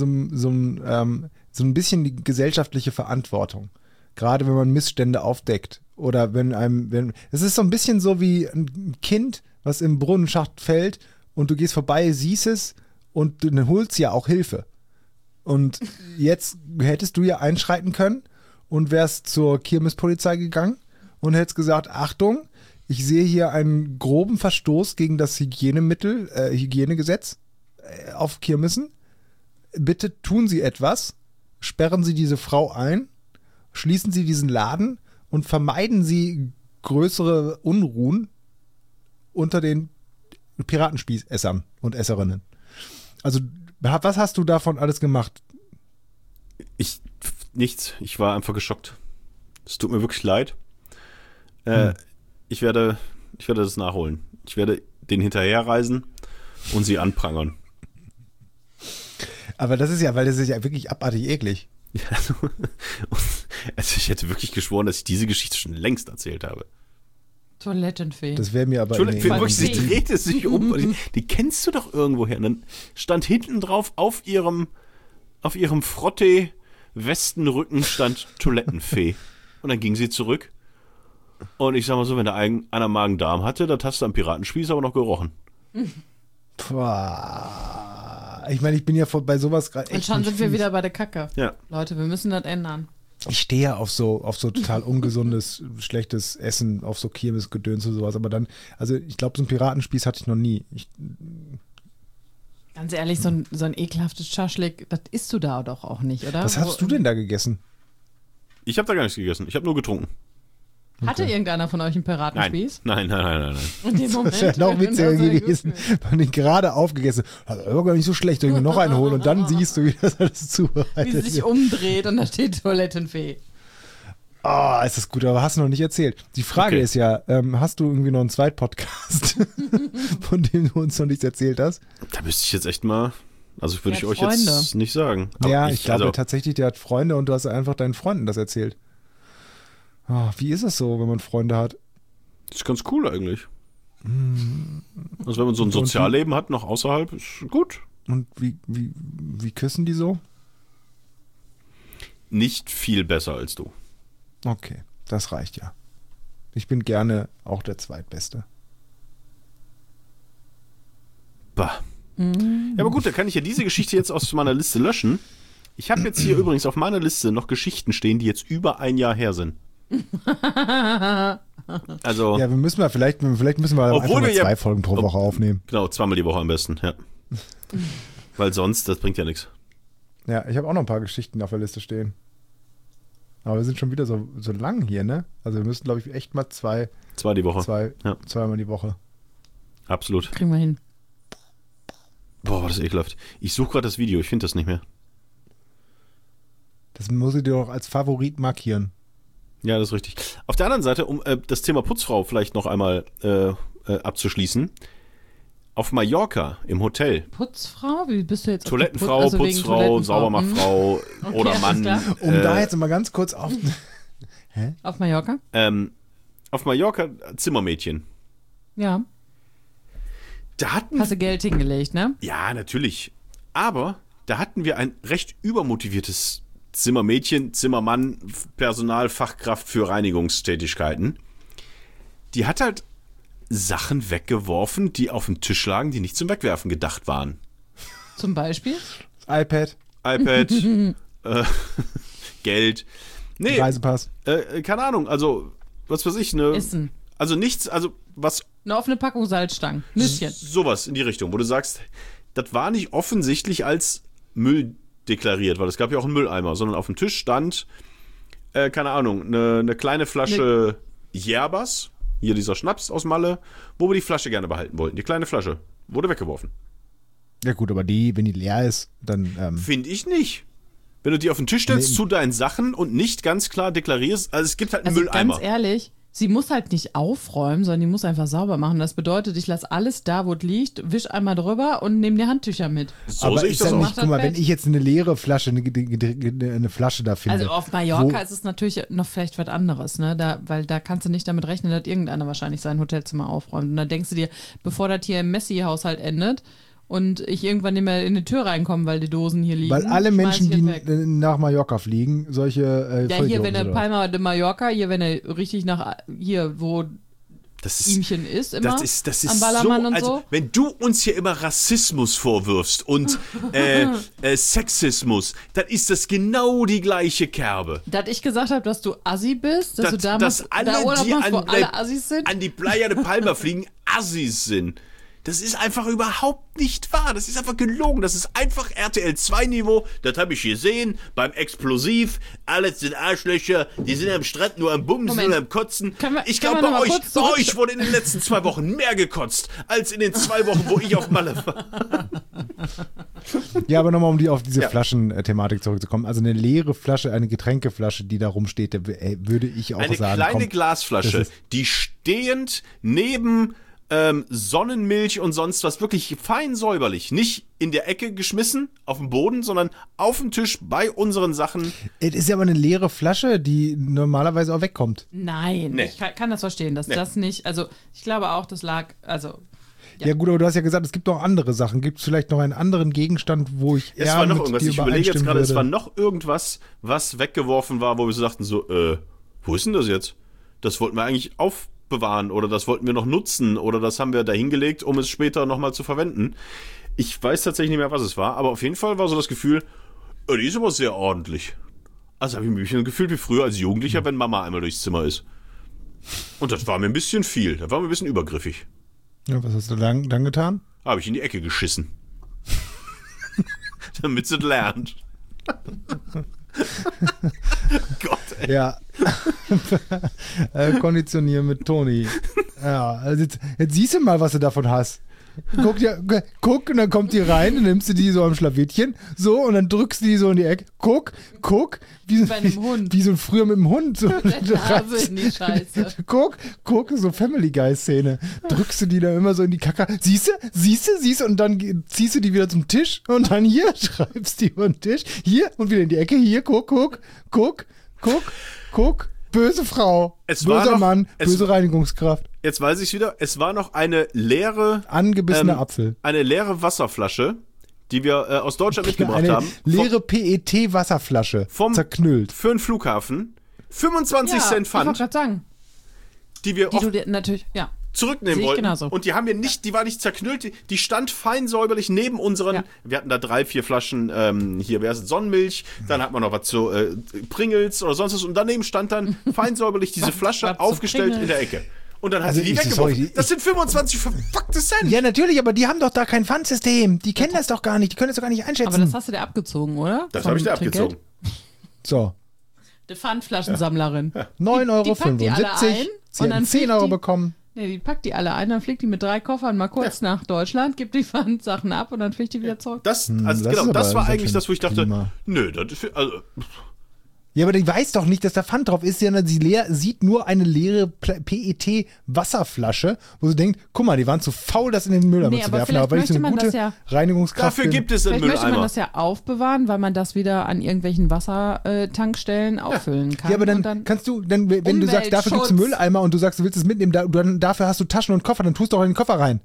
ein bisschen die gesellschaftliche Verantwortung. Gerade wenn man Missstände aufdeckt. Oder es ist so ein bisschen so wie ein Kind, was im Brunnenschacht fällt und du gehst vorbei, siehst es und du holst ja auch Hilfe. Und jetzt hättest du ja einschreiten können und wärst zur Kirmespolizei gegangen und hättest gesagt, Achtung, ich sehe hier einen groben Verstoß gegen das Hygienegesetz auf Kirmessen. Bitte tun Sie etwas, sperren Sie diese Frau ein, schließen Sie diesen Laden und vermeiden Sie größere Unruhen unter den Piratenspießessern und Esserinnen. Also, was hast du davon alles gemacht? Nichts, ich war einfach geschockt. Es tut mir wirklich leid. Ich werde das nachholen. Ich werde den hinterherreisen und sie anprangern. Aber das ist ja wirklich abartig eklig. Also ich hätte wirklich geschworen, dass ich diese Geschichte schon längst erzählt habe. Toilettenfee. Das wäre mir aber... Entschuldigung, wirklich, sie Tee. drehte sich um. Die kennst du doch irgendwoher. Und dann stand hinten drauf auf ihrem Frottee-Westenrücken stand Toilettenfee. Und dann ging sie zurück. Und ich sag mal so, wenn da einer Magen-Darm hatte, das hast du am Piratenspieß aber noch gerochen. Ich meine, ich bin ja bei sowas gerade Und echt schon nicht sind wir fies. wieder bei der Kacke. Ja. Leute, wir müssen das ändern. Ich stehe ja auf so total ungesundes, schlechtes Essen, auf so Kirmesgedöns und sowas. Aber dann, also ich glaube, so einen Piratenspieß hatte ich noch nie. Ganz ehrlich, so ein ekelhaftes Schaschlik, das isst du da doch auch nicht, oder? Was hast du denn da gegessen? Ich habe da gar nichts gegessen. Ich habe nur getrunken. Hatte irgendeiner von euch einen Piratenspieß? Nein. In dem Moment, Das wäre noch wenn witziger das so gewesen, wenn ich gerade aufgegessen hat aber gar nicht so schlecht, soll ich mir noch einen holen und dann siehst du, wie das alles Wie zubereitet sie sich wird. umdreht und da steht Toilettenfee. Oh, ist das gut, aber hast du noch nicht erzählt. Die Frage Okay. ist ja, hast du irgendwie noch einen Zweitpodcast, von dem du uns noch nichts erzählt hast? Da müsste ich jetzt echt mal, also würde Der ich hat euch Freunde. jetzt nicht sagen. Aber Ja, ich glaube also, tatsächlich, der hat Freunde und du hast einfach deinen Freunden das erzählt. Wie ist es so, wenn man Freunde hat? Das ist ganz cool eigentlich. Also wenn man so ein Sozialleben hat, noch außerhalb, ist gut. Und wie küssen die so? Nicht viel besser als du. Okay, das reicht ja. Ich bin gerne auch der Zweitbeste. Bah. Ja, aber gut, da kann ich ja diese Geschichte jetzt aus meiner Liste löschen. Ich habe jetzt hier übrigens auf meiner Liste noch Geschichten stehen, die jetzt über ein Jahr her sind. Also. Ja, vielleicht müssen wir einfach mal 2 Folgen pro Woche aufnehmen. Genau, 2-mal die Woche am besten, ja. Weil sonst, das bringt ja nichts. Ja, ich habe auch noch ein paar Geschichten auf der Liste stehen. Aber wir sind schon wieder so lang hier, ne? Also wir müssen, glaube ich, echt mal 2 die Woche. Zweimal die Woche. Absolut. Kriegen wir hin. Boah, das ist ekelhaft. Ich suche gerade das Video, ich finde das nicht mehr. Das muss ich dir doch als Favorit markieren. Ja, das ist richtig. Auf der anderen Seite, um das Thema Putzfrau vielleicht noch einmal abzuschließen. Auf Mallorca im Hotel. Putzfrau? Wie bist du jetzt? Toilettenfrau, also Putzfrau, Saubermachfrau Okay, oder alles Mann. klar. Da jetzt mal ganz kurz auf... Auf Mallorca? Auf Mallorca Zimmermädchen. Ja. Da hatten Hast du Geld hingelegt, ne? Ja, natürlich. Aber da hatten wir ein recht übermotiviertes Zimmermädchen, Zimmermann, Personalfachkraft für Reinigungstätigkeiten. Die hat halt Sachen weggeworfen, die auf dem Tisch lagen, die nicht zum Wegwerfen gedacht waren. Zum Beispiel? iPad, Geld. Nee, Reisepass. keine Ahnung, also, was weiß ich, ne? Essen. Also nichts, also was. Eine offene Packung Salzstangen. Nüsschen. Sowas in die Richtung, wo du sagst, das war nicht offensichtlich als Müll deklariert, weil es gab ja auch einen Mülleimer, sondern auf dem Tisch stand, keine Ahnung, eine kleine Flasche Yerbas, hier dieser Schnaps aus Malle, wo wir die Flasche gerne behalten wollten. Die kleine Flasche wurde weggeworfen. Ja gut, aber wenn die leer ist, dann... Finde ich nicht. Wenn du die auf den Tisch stellst zu deinen Sachen und nicht ganz klar deklarierst, also es gibt halt einen Mülleimer. Ganz ehrlich, sie muss halt nicht aufräumen, sondern die muss einfach sauber machen. Das bedeutet, ich lasse alles da, wo es liegt, wisch einmal drüber und nehme die Handtücher mit. So aber sehe ich das auch. Guck mal, wenn ich jetzt eine leere Flasche, eine Flasche da finde... Also auf Mallorca ist es natürlich noch vielleicht was anderes, ne? Weil da kannst du nicht damit rechnen, dass irgendeiner wahrscheinlich sein Hotelzimmer aufräumt. Und da denkst du dir, bevor das hier im Messi-Haushalt endet und ich irgendwann nicht mehr in die Tür reinkomme, weil die Dosen hier liegen. Weil alle Menschen, die nach Mallorca fliegen, solche ja, hier, wenn der Palma de Mallorca, hier, wenn er richtig nach, hier, wo Ihmchen ist, immer das ist am Ballermann so, und also, so. wenn du uns hier immer Rassismus vorwirfst und Sexismus, dann ist das genau die gleiche Kerbe. Dass ich gesagt habe, dass du Assi bist, dass du dass alle, da Urlaub die machst, wo alle Assis sind. an die Playa de Palma fliegen, Assis sind. Das ist einfach überhaupt nicht wahr. Das ist einfach gelogen. Das ist einfach RTL 2-Niveau. Das habe ich gesehen beim Explosiv. Alles sind Arschlöcher. Die sind am Strand nur am Bumsen und am Kotzen. Ich glaube, bei euch wurde in den letzten 2 Wochen mehr gekotzt, als in den 2 Wochen, wo ich auf Malle war. Ja, aber nochmal, um auf diese Flaschen-Thematik zurückzukommen. Also eine leere Flasche, eine Getränkeflasche, die da rumsteht, würde ich auch sagen. Eine kleine Glasflasche, die stehend neben Sonnenmilch und sonst was, wirklich fein säuberlich. Nicht in der Ecke geschmissen, auf dem Boden, sondern auf dem Tisch bei unseren Sachen. Es ist ja aber eine leere Flasche, die normalerweise auch wegkommt. Nein, Nee. ich kann das verstehen, dass das nicht, also ich glaube auch, das lag, also Ja gut, aber du hast ja gesagt, es gibt noch andere Sachen. Gibt es vielleicht noch einen anderen Gegenstand, wo ich Es war noch mit irgendwas. dir Ich überlege jetzt gerade, würde? es war noch irgendwas, was weggeworfen war, wo wir so sagten so, wo ist denn das jetzt? Das wollten wir eigentlich aufbewahren oder das wollten wir noch nutzen oder das haben wir da hingelegt, um es später nochmal zu verwenden. Ich weiß tatsächlich nicht mehr, was es war, aber auf jeden Fall war so das Gefühl, die ist aber sehr ordentlich. Also habe ich mich gefühlt wie früher als Jugendlicher, wenn Mama einmal durchs Zimmer ist. Und das war mir ein bisschen viel, das war mir ein bisschen übergriffig. Ja, was hast du dann getan? Habe ich in die Ecke geschissen. Damit sie lernt. Gott, ey. Ja. Konditionieren mit Toni. Ja, also jetzt siehst du mal, was du davon hast. Guck, und dann kommt die rein, dann nimmst du die so am Schlawittchen, so, und dann drückst du die so in die Ecke. Guck, wie bei einem Hund. Wie so früher mit dem Hund. So, Der Nase in die Scheiße. Guck, so Family Guy-Szene. Drückst du die dann immer so in die Kacke. Siehst du, und dann ziehst du die wieder zum Tisch und dann hier schreibst du die über den Tisch. Hier und wieder in die Ecke. Hier, guck. Böse Frau, Es war böser noch- Mann, es- böse Reinigungskraft, Jetzt weiß ich wieder. Es war noch eine leere angebissener Apfel. eine leere Wasserflasche, die wir aus Deutschland mitgebracht Eine haben. leere PET-Wasserflasche, Vom- zerknüllt. Für einen Flughafen. 25 Cent Ich wollte Pfand, gerade sagen, die wir die auch du dir natürlich, ja. zurücknehmen Sehe ich wollten. genauso. Und die haben wir nicht, die war nicht zerknüllt, die stand fein säuberlich neben unseren. Ja. Wir hatten da 3, 4 Flaschen, hier wäre es Sonnenmilch, dann hat man noch was zu Pringles oder sonst was. Und daneben stand dann fein säuberlich diese Flasche was zu aufgestellt in Pringles. der Ecke. Und dann hat Also sie die ich- weggeworfen. sorry, Das sind 25 verfuckte Cent. Ja, natürlich, aber die haben doch da kein Pfandsystem. Die kennen das doch gar nicht, die können das doch gar nicht einschätzen. Aber das hast du dir abgezogen, oder? Das Vom habe ich da Trinkgeld? abgezogen. So, Die Pfandflaschensammlerin. 9,75 die packt die alle ein Sie und hätten dann 10 fliegt Euro die- bekommen. Nee, die packt die alle ein, dann fliegt die mit 3 Koffern mal kurz nach Deutschland, gibt die Pfandsachen ab und dann fliegt die wieder zurück. Das, das genau, ist das aber war sehr eigentlich schön das, wo ich dachte, Klima. nö, das ist, also, Ja, aber die weiß doch nicht, dass da Pfand drauf ist, sondern sie sieht nur eine leere PET-Wasserflasche, wo sie denkt, guck mal, die waren zu faul, das in den Mülleimer Nee, zu aber werfen. vielleicht Aber weil ich so eine möchte man gute das ja- Reinigungskraft dafür bin. gibt es einen Vielleicht möchte man Mülleimer. das ja aufbewahren, weil man das wieder an irgendwelchen Wassertankstellen auffüllen kann. Ja, aber und dann kannst du, wenn du sagst, dafür gibt es einen Umweltschutz. Mülleimer und du sagst, du willst es mitnehmen, dafür hast du Taschen und Koffer, dann tust du doch in den Koffer rein.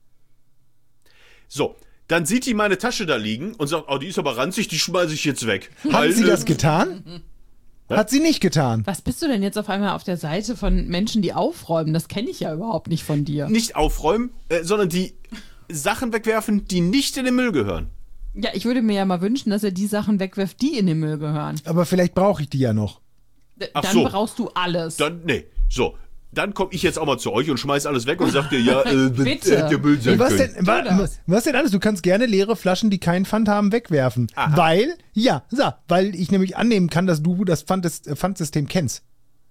So, dann sieht die meine Tasche da liegen und sagt, oh, die ist aber ranzig, die schmeiße ich jetzt weg. Hat sie das getan? Hat sie nicht getan. Was bist du denn jetzt auf einmal auf der Seite von Menschen, die aufräumen? Das kenne ich ja überhaupt nicht von dir. Nicht aufräumen, sondern die Sachen wegwerfen, die nicht in den Müll gehören. Ja, ich würde mir ja mal wünschen, dass er die Sachen wegwirft, die in den Müll gehören. Aber vielleicht brauche ich die ja noch. Ach Dann so. brauchst du alles. Dann, nee, so. Dann komme ich jetzt auch mal zu euch und schmeiß alles weg und sag dir, ja, Bitte. der Müll sein Was können. denn, was denn alles? Du kannst gerne leere Flaschen, die keinen Pfand haben, wegwerfen. Aha. Weil ich nämlich annehmen kann, dass du das Pfandsystem kennst.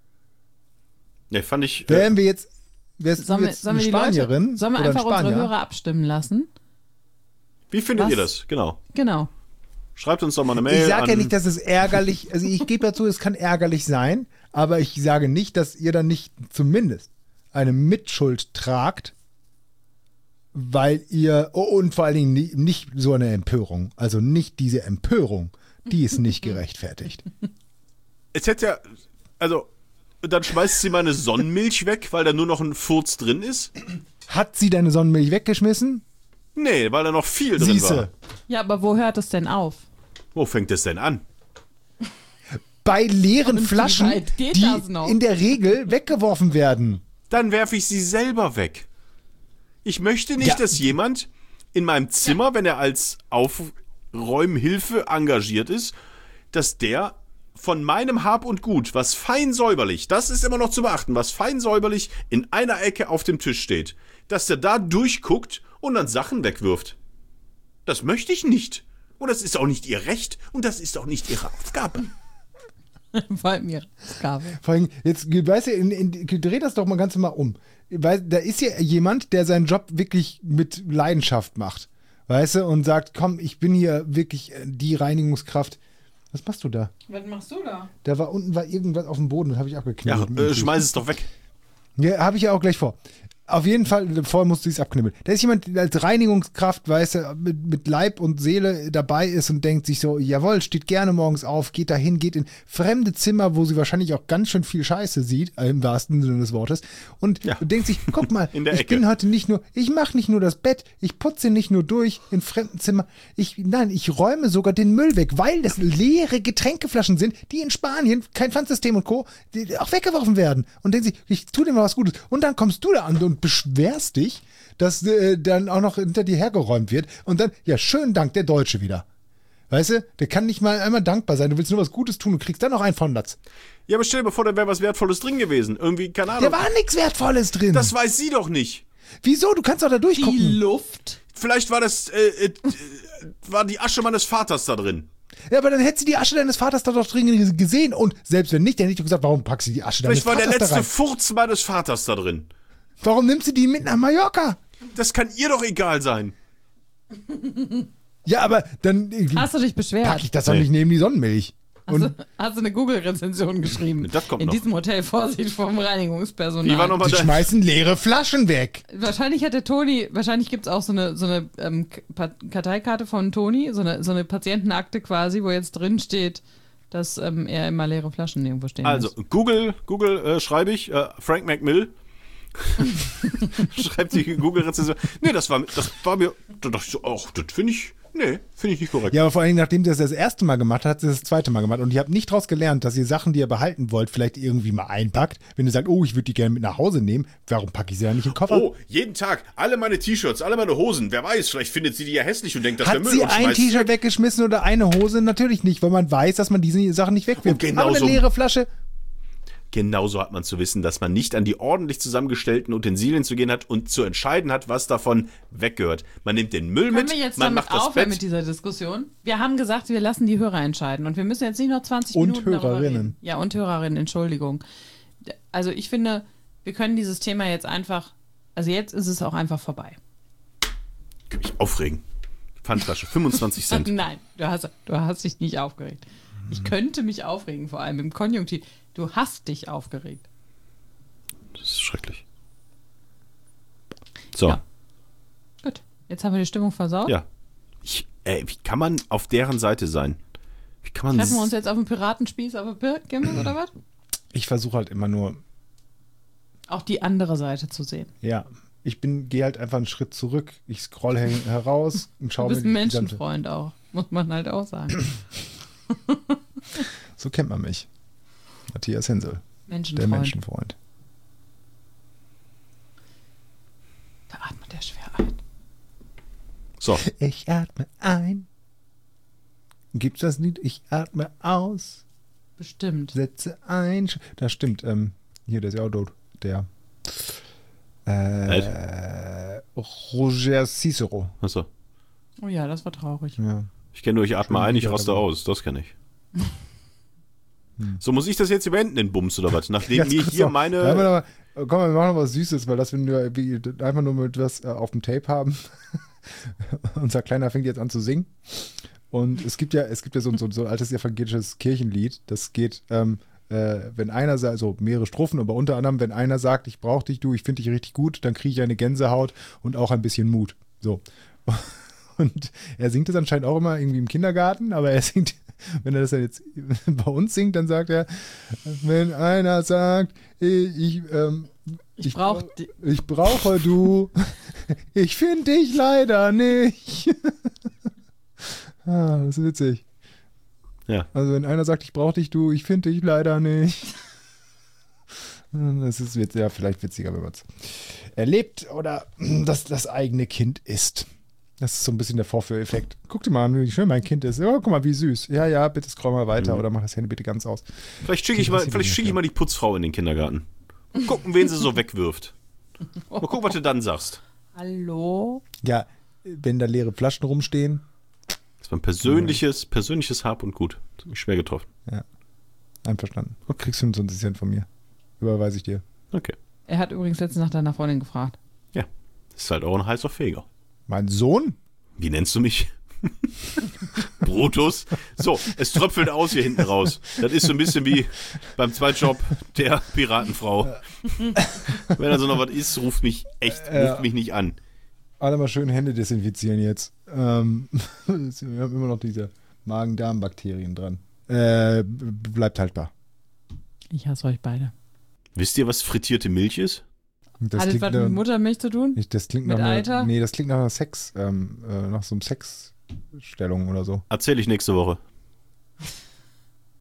Nee, fand ich. Wären wir jetzt, wärst Sollen du wir, jetzt sollen eine wir die Spanierin Leute, sollen wir oder ein einfach unsere Spanier? Hörer abstimmen lassen? Wie findet Was? ihr das? Genau. Genau. Schreibt uns doch mal eine Mail. Ich sage ja an- nicht, dass es ärgerlich, also ich gebe dazu, es kann ärgerlich sein, aber ich sage nicht, dass ihr dann nicht zumindest eine Mitschuld tragt, weil ihr, und vor allen Dingen nicht so eine Empörung, also nicht diese Empörung, die ist nicht gerechtfertigt. Es hätte ja. Also, dann schmeißt sie meine Sonnenmilch weg, weil da nur noch ein Furz drin ist. Hat sie deine Sonnenmilch weggeschmissen? Nee, weil da noch viel drin war. Siehste, Ja, aber wo hört es denn auf? Wo fängt es denn an? bei leeren Und wie Flaschen, weit geht die das noch? in der Regel weggeworfen werden. Dann werfe ich sie selber weg. Ich möchte nicht, Ja. dass jemand in meinem Zimmer, wenn er als Aufräumhilfe engagiert ist, dass der von meinem Hab und Gut, was fein säuberlich, das ist immer noch zu beachten, was fein säuberlich in einer Ecke auf dem Tisch steht, dass der da durchguckt und dann Sachen wegwirft. Das möchte ich nicht. Und das ist auch nicht ihr Recht und das ist auch nicht ihre Aufgabe. Vor allem ihre Aufgabe. Vor allem, jetzt, weißt du, dreh das doch mal ganz mal um. Weil da ist ja jemand, der seinen Job wirklich mit Leidenschaft macht. Weißt du, und sagt, komm, ich bin hier wirklich die Reinigungskraft. Was machst du da? Was machst du da? Da war unten irgendwas auf dem Boden, das habe ich Ja, abgeknibbelt. schmeiß es doch weg. Ja, habe ich ja auch gleich vor. Auf jeden Fall, vorher musst du es abknibbeln. Da ist jemand, der als Reinigungskraft, weißt du, mit Leib und Seele dabei ist und denkt sich so, jawohl, steht gerne morgens auf, geht dahin, geht in fremde Zimmer, wo sie wahrscheinlich auch ganz schön viel Scheiße sieht, im wahrsten Sinne des Wortes, und Ja. denkt sich, guck mal, In der ich Ecke. bin heute nicht nur, ich mache nicht nur das Bett, ich putze nicht nur durch in fremden Zimmer, ich räume sogar den Müll weg, weil das leere Getränkeflaschen sind, die in Spanien, kein Pfandsystem und Co., die auch weggeworfen werden. Und denkt sich, ich tue dir mal was Gutes. Und dann kommst du da an und beschwerst dich, dass dann auch noch hinter dir hergeräumt wird. Und dann, ja, schönen Dank, der Deutsche wieder. Weißt du, der kann nicht mal einmal dankbar sein. Du willst nur was Gutes tun und kriegst dann noch einen von Latz. Ja, aber stell dir mal vor, da wäre was Wertvolles drin gewesen. Irgendwie, keine Ahnung. Da war nichts Wertvolles drin. Das weiß sie doch nicht. Wieso? Du kannst doch da Die durchgucken. Luft. Vielleicht war das, war die Asche meines Vaters da drin. Ja, aber dann hätte sie die Asche deines Vaters da doch drin gesehen. Und selbst wenn nicht, dann hätte ich gesagt, warum packst du die Asche deines Vielleicht war der Vaters da letzte rein? Furz meines Vaters da drin. Warum nimmst du die mit nach Mallorca? Das kann ihr doch egal sein. Ja, aber dann Hast du dich beschwert? packe ich das doch Nee. nicht neben die Sonnenmilch. Und Hast du eine Google-Rezension geschrieben? Das kommt In noch. diesem Hotel Vorsicht vom Reinigungspersonal. Wie war nochmal die der? schmeißen leere Flaschen weg. Wahrscheinlich hat der Toni, wahrscheinlich gibt es auch so eine Karteikarte von Toni, so eine Patientenakte quasi, wo jetzt drin steht, dass er immer leere Flaschen irgendwo stehen Also, muss. Google schreibe ich, Frank McMill. Schreibt die Google-Rezension. Nee, das war mir, da dachte ich so, ach, das finde ich nicht korrekt. Ja, aber vor allem, nachdem sie das erste Mal gemacht hat, hat sie das zweite Mal gemacht. Und ihr habt nicht daraus gelernt, dass ihr Sachen, die ihr behalten wollt, vielleicht irgendwie mal einpackt. Wenn ihr sagt, oh, ich würde die gerne mit nach Hause nehmen, warum packe ich sie ja nicht in den Koffer? Oh, jeden Tag, alle meine T-Shirts, alle meine Hosen. Wer weiß, vielleicht findet sie die ja hässlich und denkt, das wäre Hat Müll sie und ein schmeißt T-Shirt weggeschmissen oder eine Hose? Natürlich nicht, weil man weiß, dass man diese Sachen nicht wegwirft. Und genauso- Aber eine leere Flasche. Genauso hat man zu wissen, dass man nicht an die ordentlich zusammengestellten Utensilien zu gehen hat und zu entscheiden hat, was davon weggehört. Man nimmt den Müll Können mit, wir jetzt man damit macht das aufhören Bett. mit dieser Diskussion? Wir haben gesagt, wir lassen die Hörer entscheiden. Und wir müssen jetzt nicht noch 20 Und Minuten darüber Hörerinnen. reden. Ja, und Hörerinnen, Entschuldigung. Also ich finde, wir können dieses Thema jetzt einfach, also jetzt ist es auch einfach vorbei. Ich kann mich aufregen. Pfandflasche, 25 Cent. Nein, du hast dich nicht aufgeregt. Ich könnte mich aufregen, vor allem im Konjunktiv. Du hast dich aufgeregt. Das ist schrecklich. So, Ja. Gut, jetzt haben wir die Stimmung versaut. ja. Wie kann man auf deren Seite sein? Wie kann man Treffen wir uns jetzt auf dem Piratenspieß auf der Kirmes oder was? Ich versuche halt immer nur, Auch die andere Seite zu sehen. ja, gehe halt einfach einen Schritt zurück. Ich scroll heraus und Du schaue bist mir ein die gesamte- Menschenfreund auch, muss man halt auch sagen. So kennt man mich. Matthias Hensel, der Menschenfreund. Menschenfreund. Da atmet der schwer ein. So, Ich atme ein. Gibt's das Lied? Ich atme aus. Bestimmt. Setze ein. Das stimmt. Hier, der ist ja auch tot. Der. Roger Cicero. achso. Oh ja, das war traurig. Ja. Ich kenne nur, ich atme Schön ein, ich wieder raste dabei. aus. Das kenne ich. So, muss ich das jetzt überenden, den Bums oder was? Nachdem Ganz mir kurz hier noch. meine... Ja, aber komm, wir machen noch was Süßes, weil das, wenn wir einfach nur mit was auf dem Tape haben. Unser Kleiner fängt jetzt an zu singen. Und es gibt ja so ein altes evangelisches Kirchenlied. Das geht, wenn einer sagt, also mehrere Strophen, aber unter anderem, wenn einer sagt, ich brauche dich, du, ich finde dich richtig gut, dann kriege ich eine Gänsehaut und auch ein bisschen Mut. So. Und er singt das anscheinend auch immer irgendwie im Kindergarten, aber er singt, wenn er das dann jetzt bei uns singt, dann sagt er, wenn einer sagt, ich brauche du, ich finde dich leider nicht. Das ist witzig. Ja. Also wenn einer sagt, ich brauche dich, du, ich finde dich leider nicht. Das ist jetzt ja vielleicht witziger, wenn man es erlebt oder das eigene Kind ist. Das ist so ein bisschen der Vorführeffekt. Guck dir mal an, wie schön mein Kind ist. Oh, guck mal, wie süß. Ja, bitte scroll mal weiter oder mach das Handy bitte ganz aus. Vielleicht schicke ich mal die Putzfrau in den Kindergarten. Und gucken, wen sie so wegwirft. Mal gucken, was du dann sagst. Hallo? Ja, wenn da leere Flaschen rumstehen. Das war ein persönliches Hab und Gut. Das hat mich schwer getroffen. Ja, einverstanden. Kriegst du so ein bisschen von mir. Überweise ich dir. Okay. Er hat übrigens letztens nach deiner Freundin gefragt. Ja. Das ist halt auch ein heißer Feger. Mein Sohn? Wie nennst du mich? Brutus. So, es tröpfelt aus hier hinten raus. Das ist so ein bisschen wie beim Zweitjob der Piratenfrau. Wenn also noch was ist, ruft mich nicht an. Alle mal schön Hände desinfizieren jetzt. Wir haben immer noch diese Magen-Darm-Bakterien dran. Bleibt haltbar. Ich hasse euch beide. Wisst ihr, was frittierte Milch ist? Das Hat das was mit Muttermilch zu tun? das klingt mit nach Eiter? Nee, das klingt nach einer Sex, nach so einem Sexstellung oder so. Erzähle ich nächste Woche.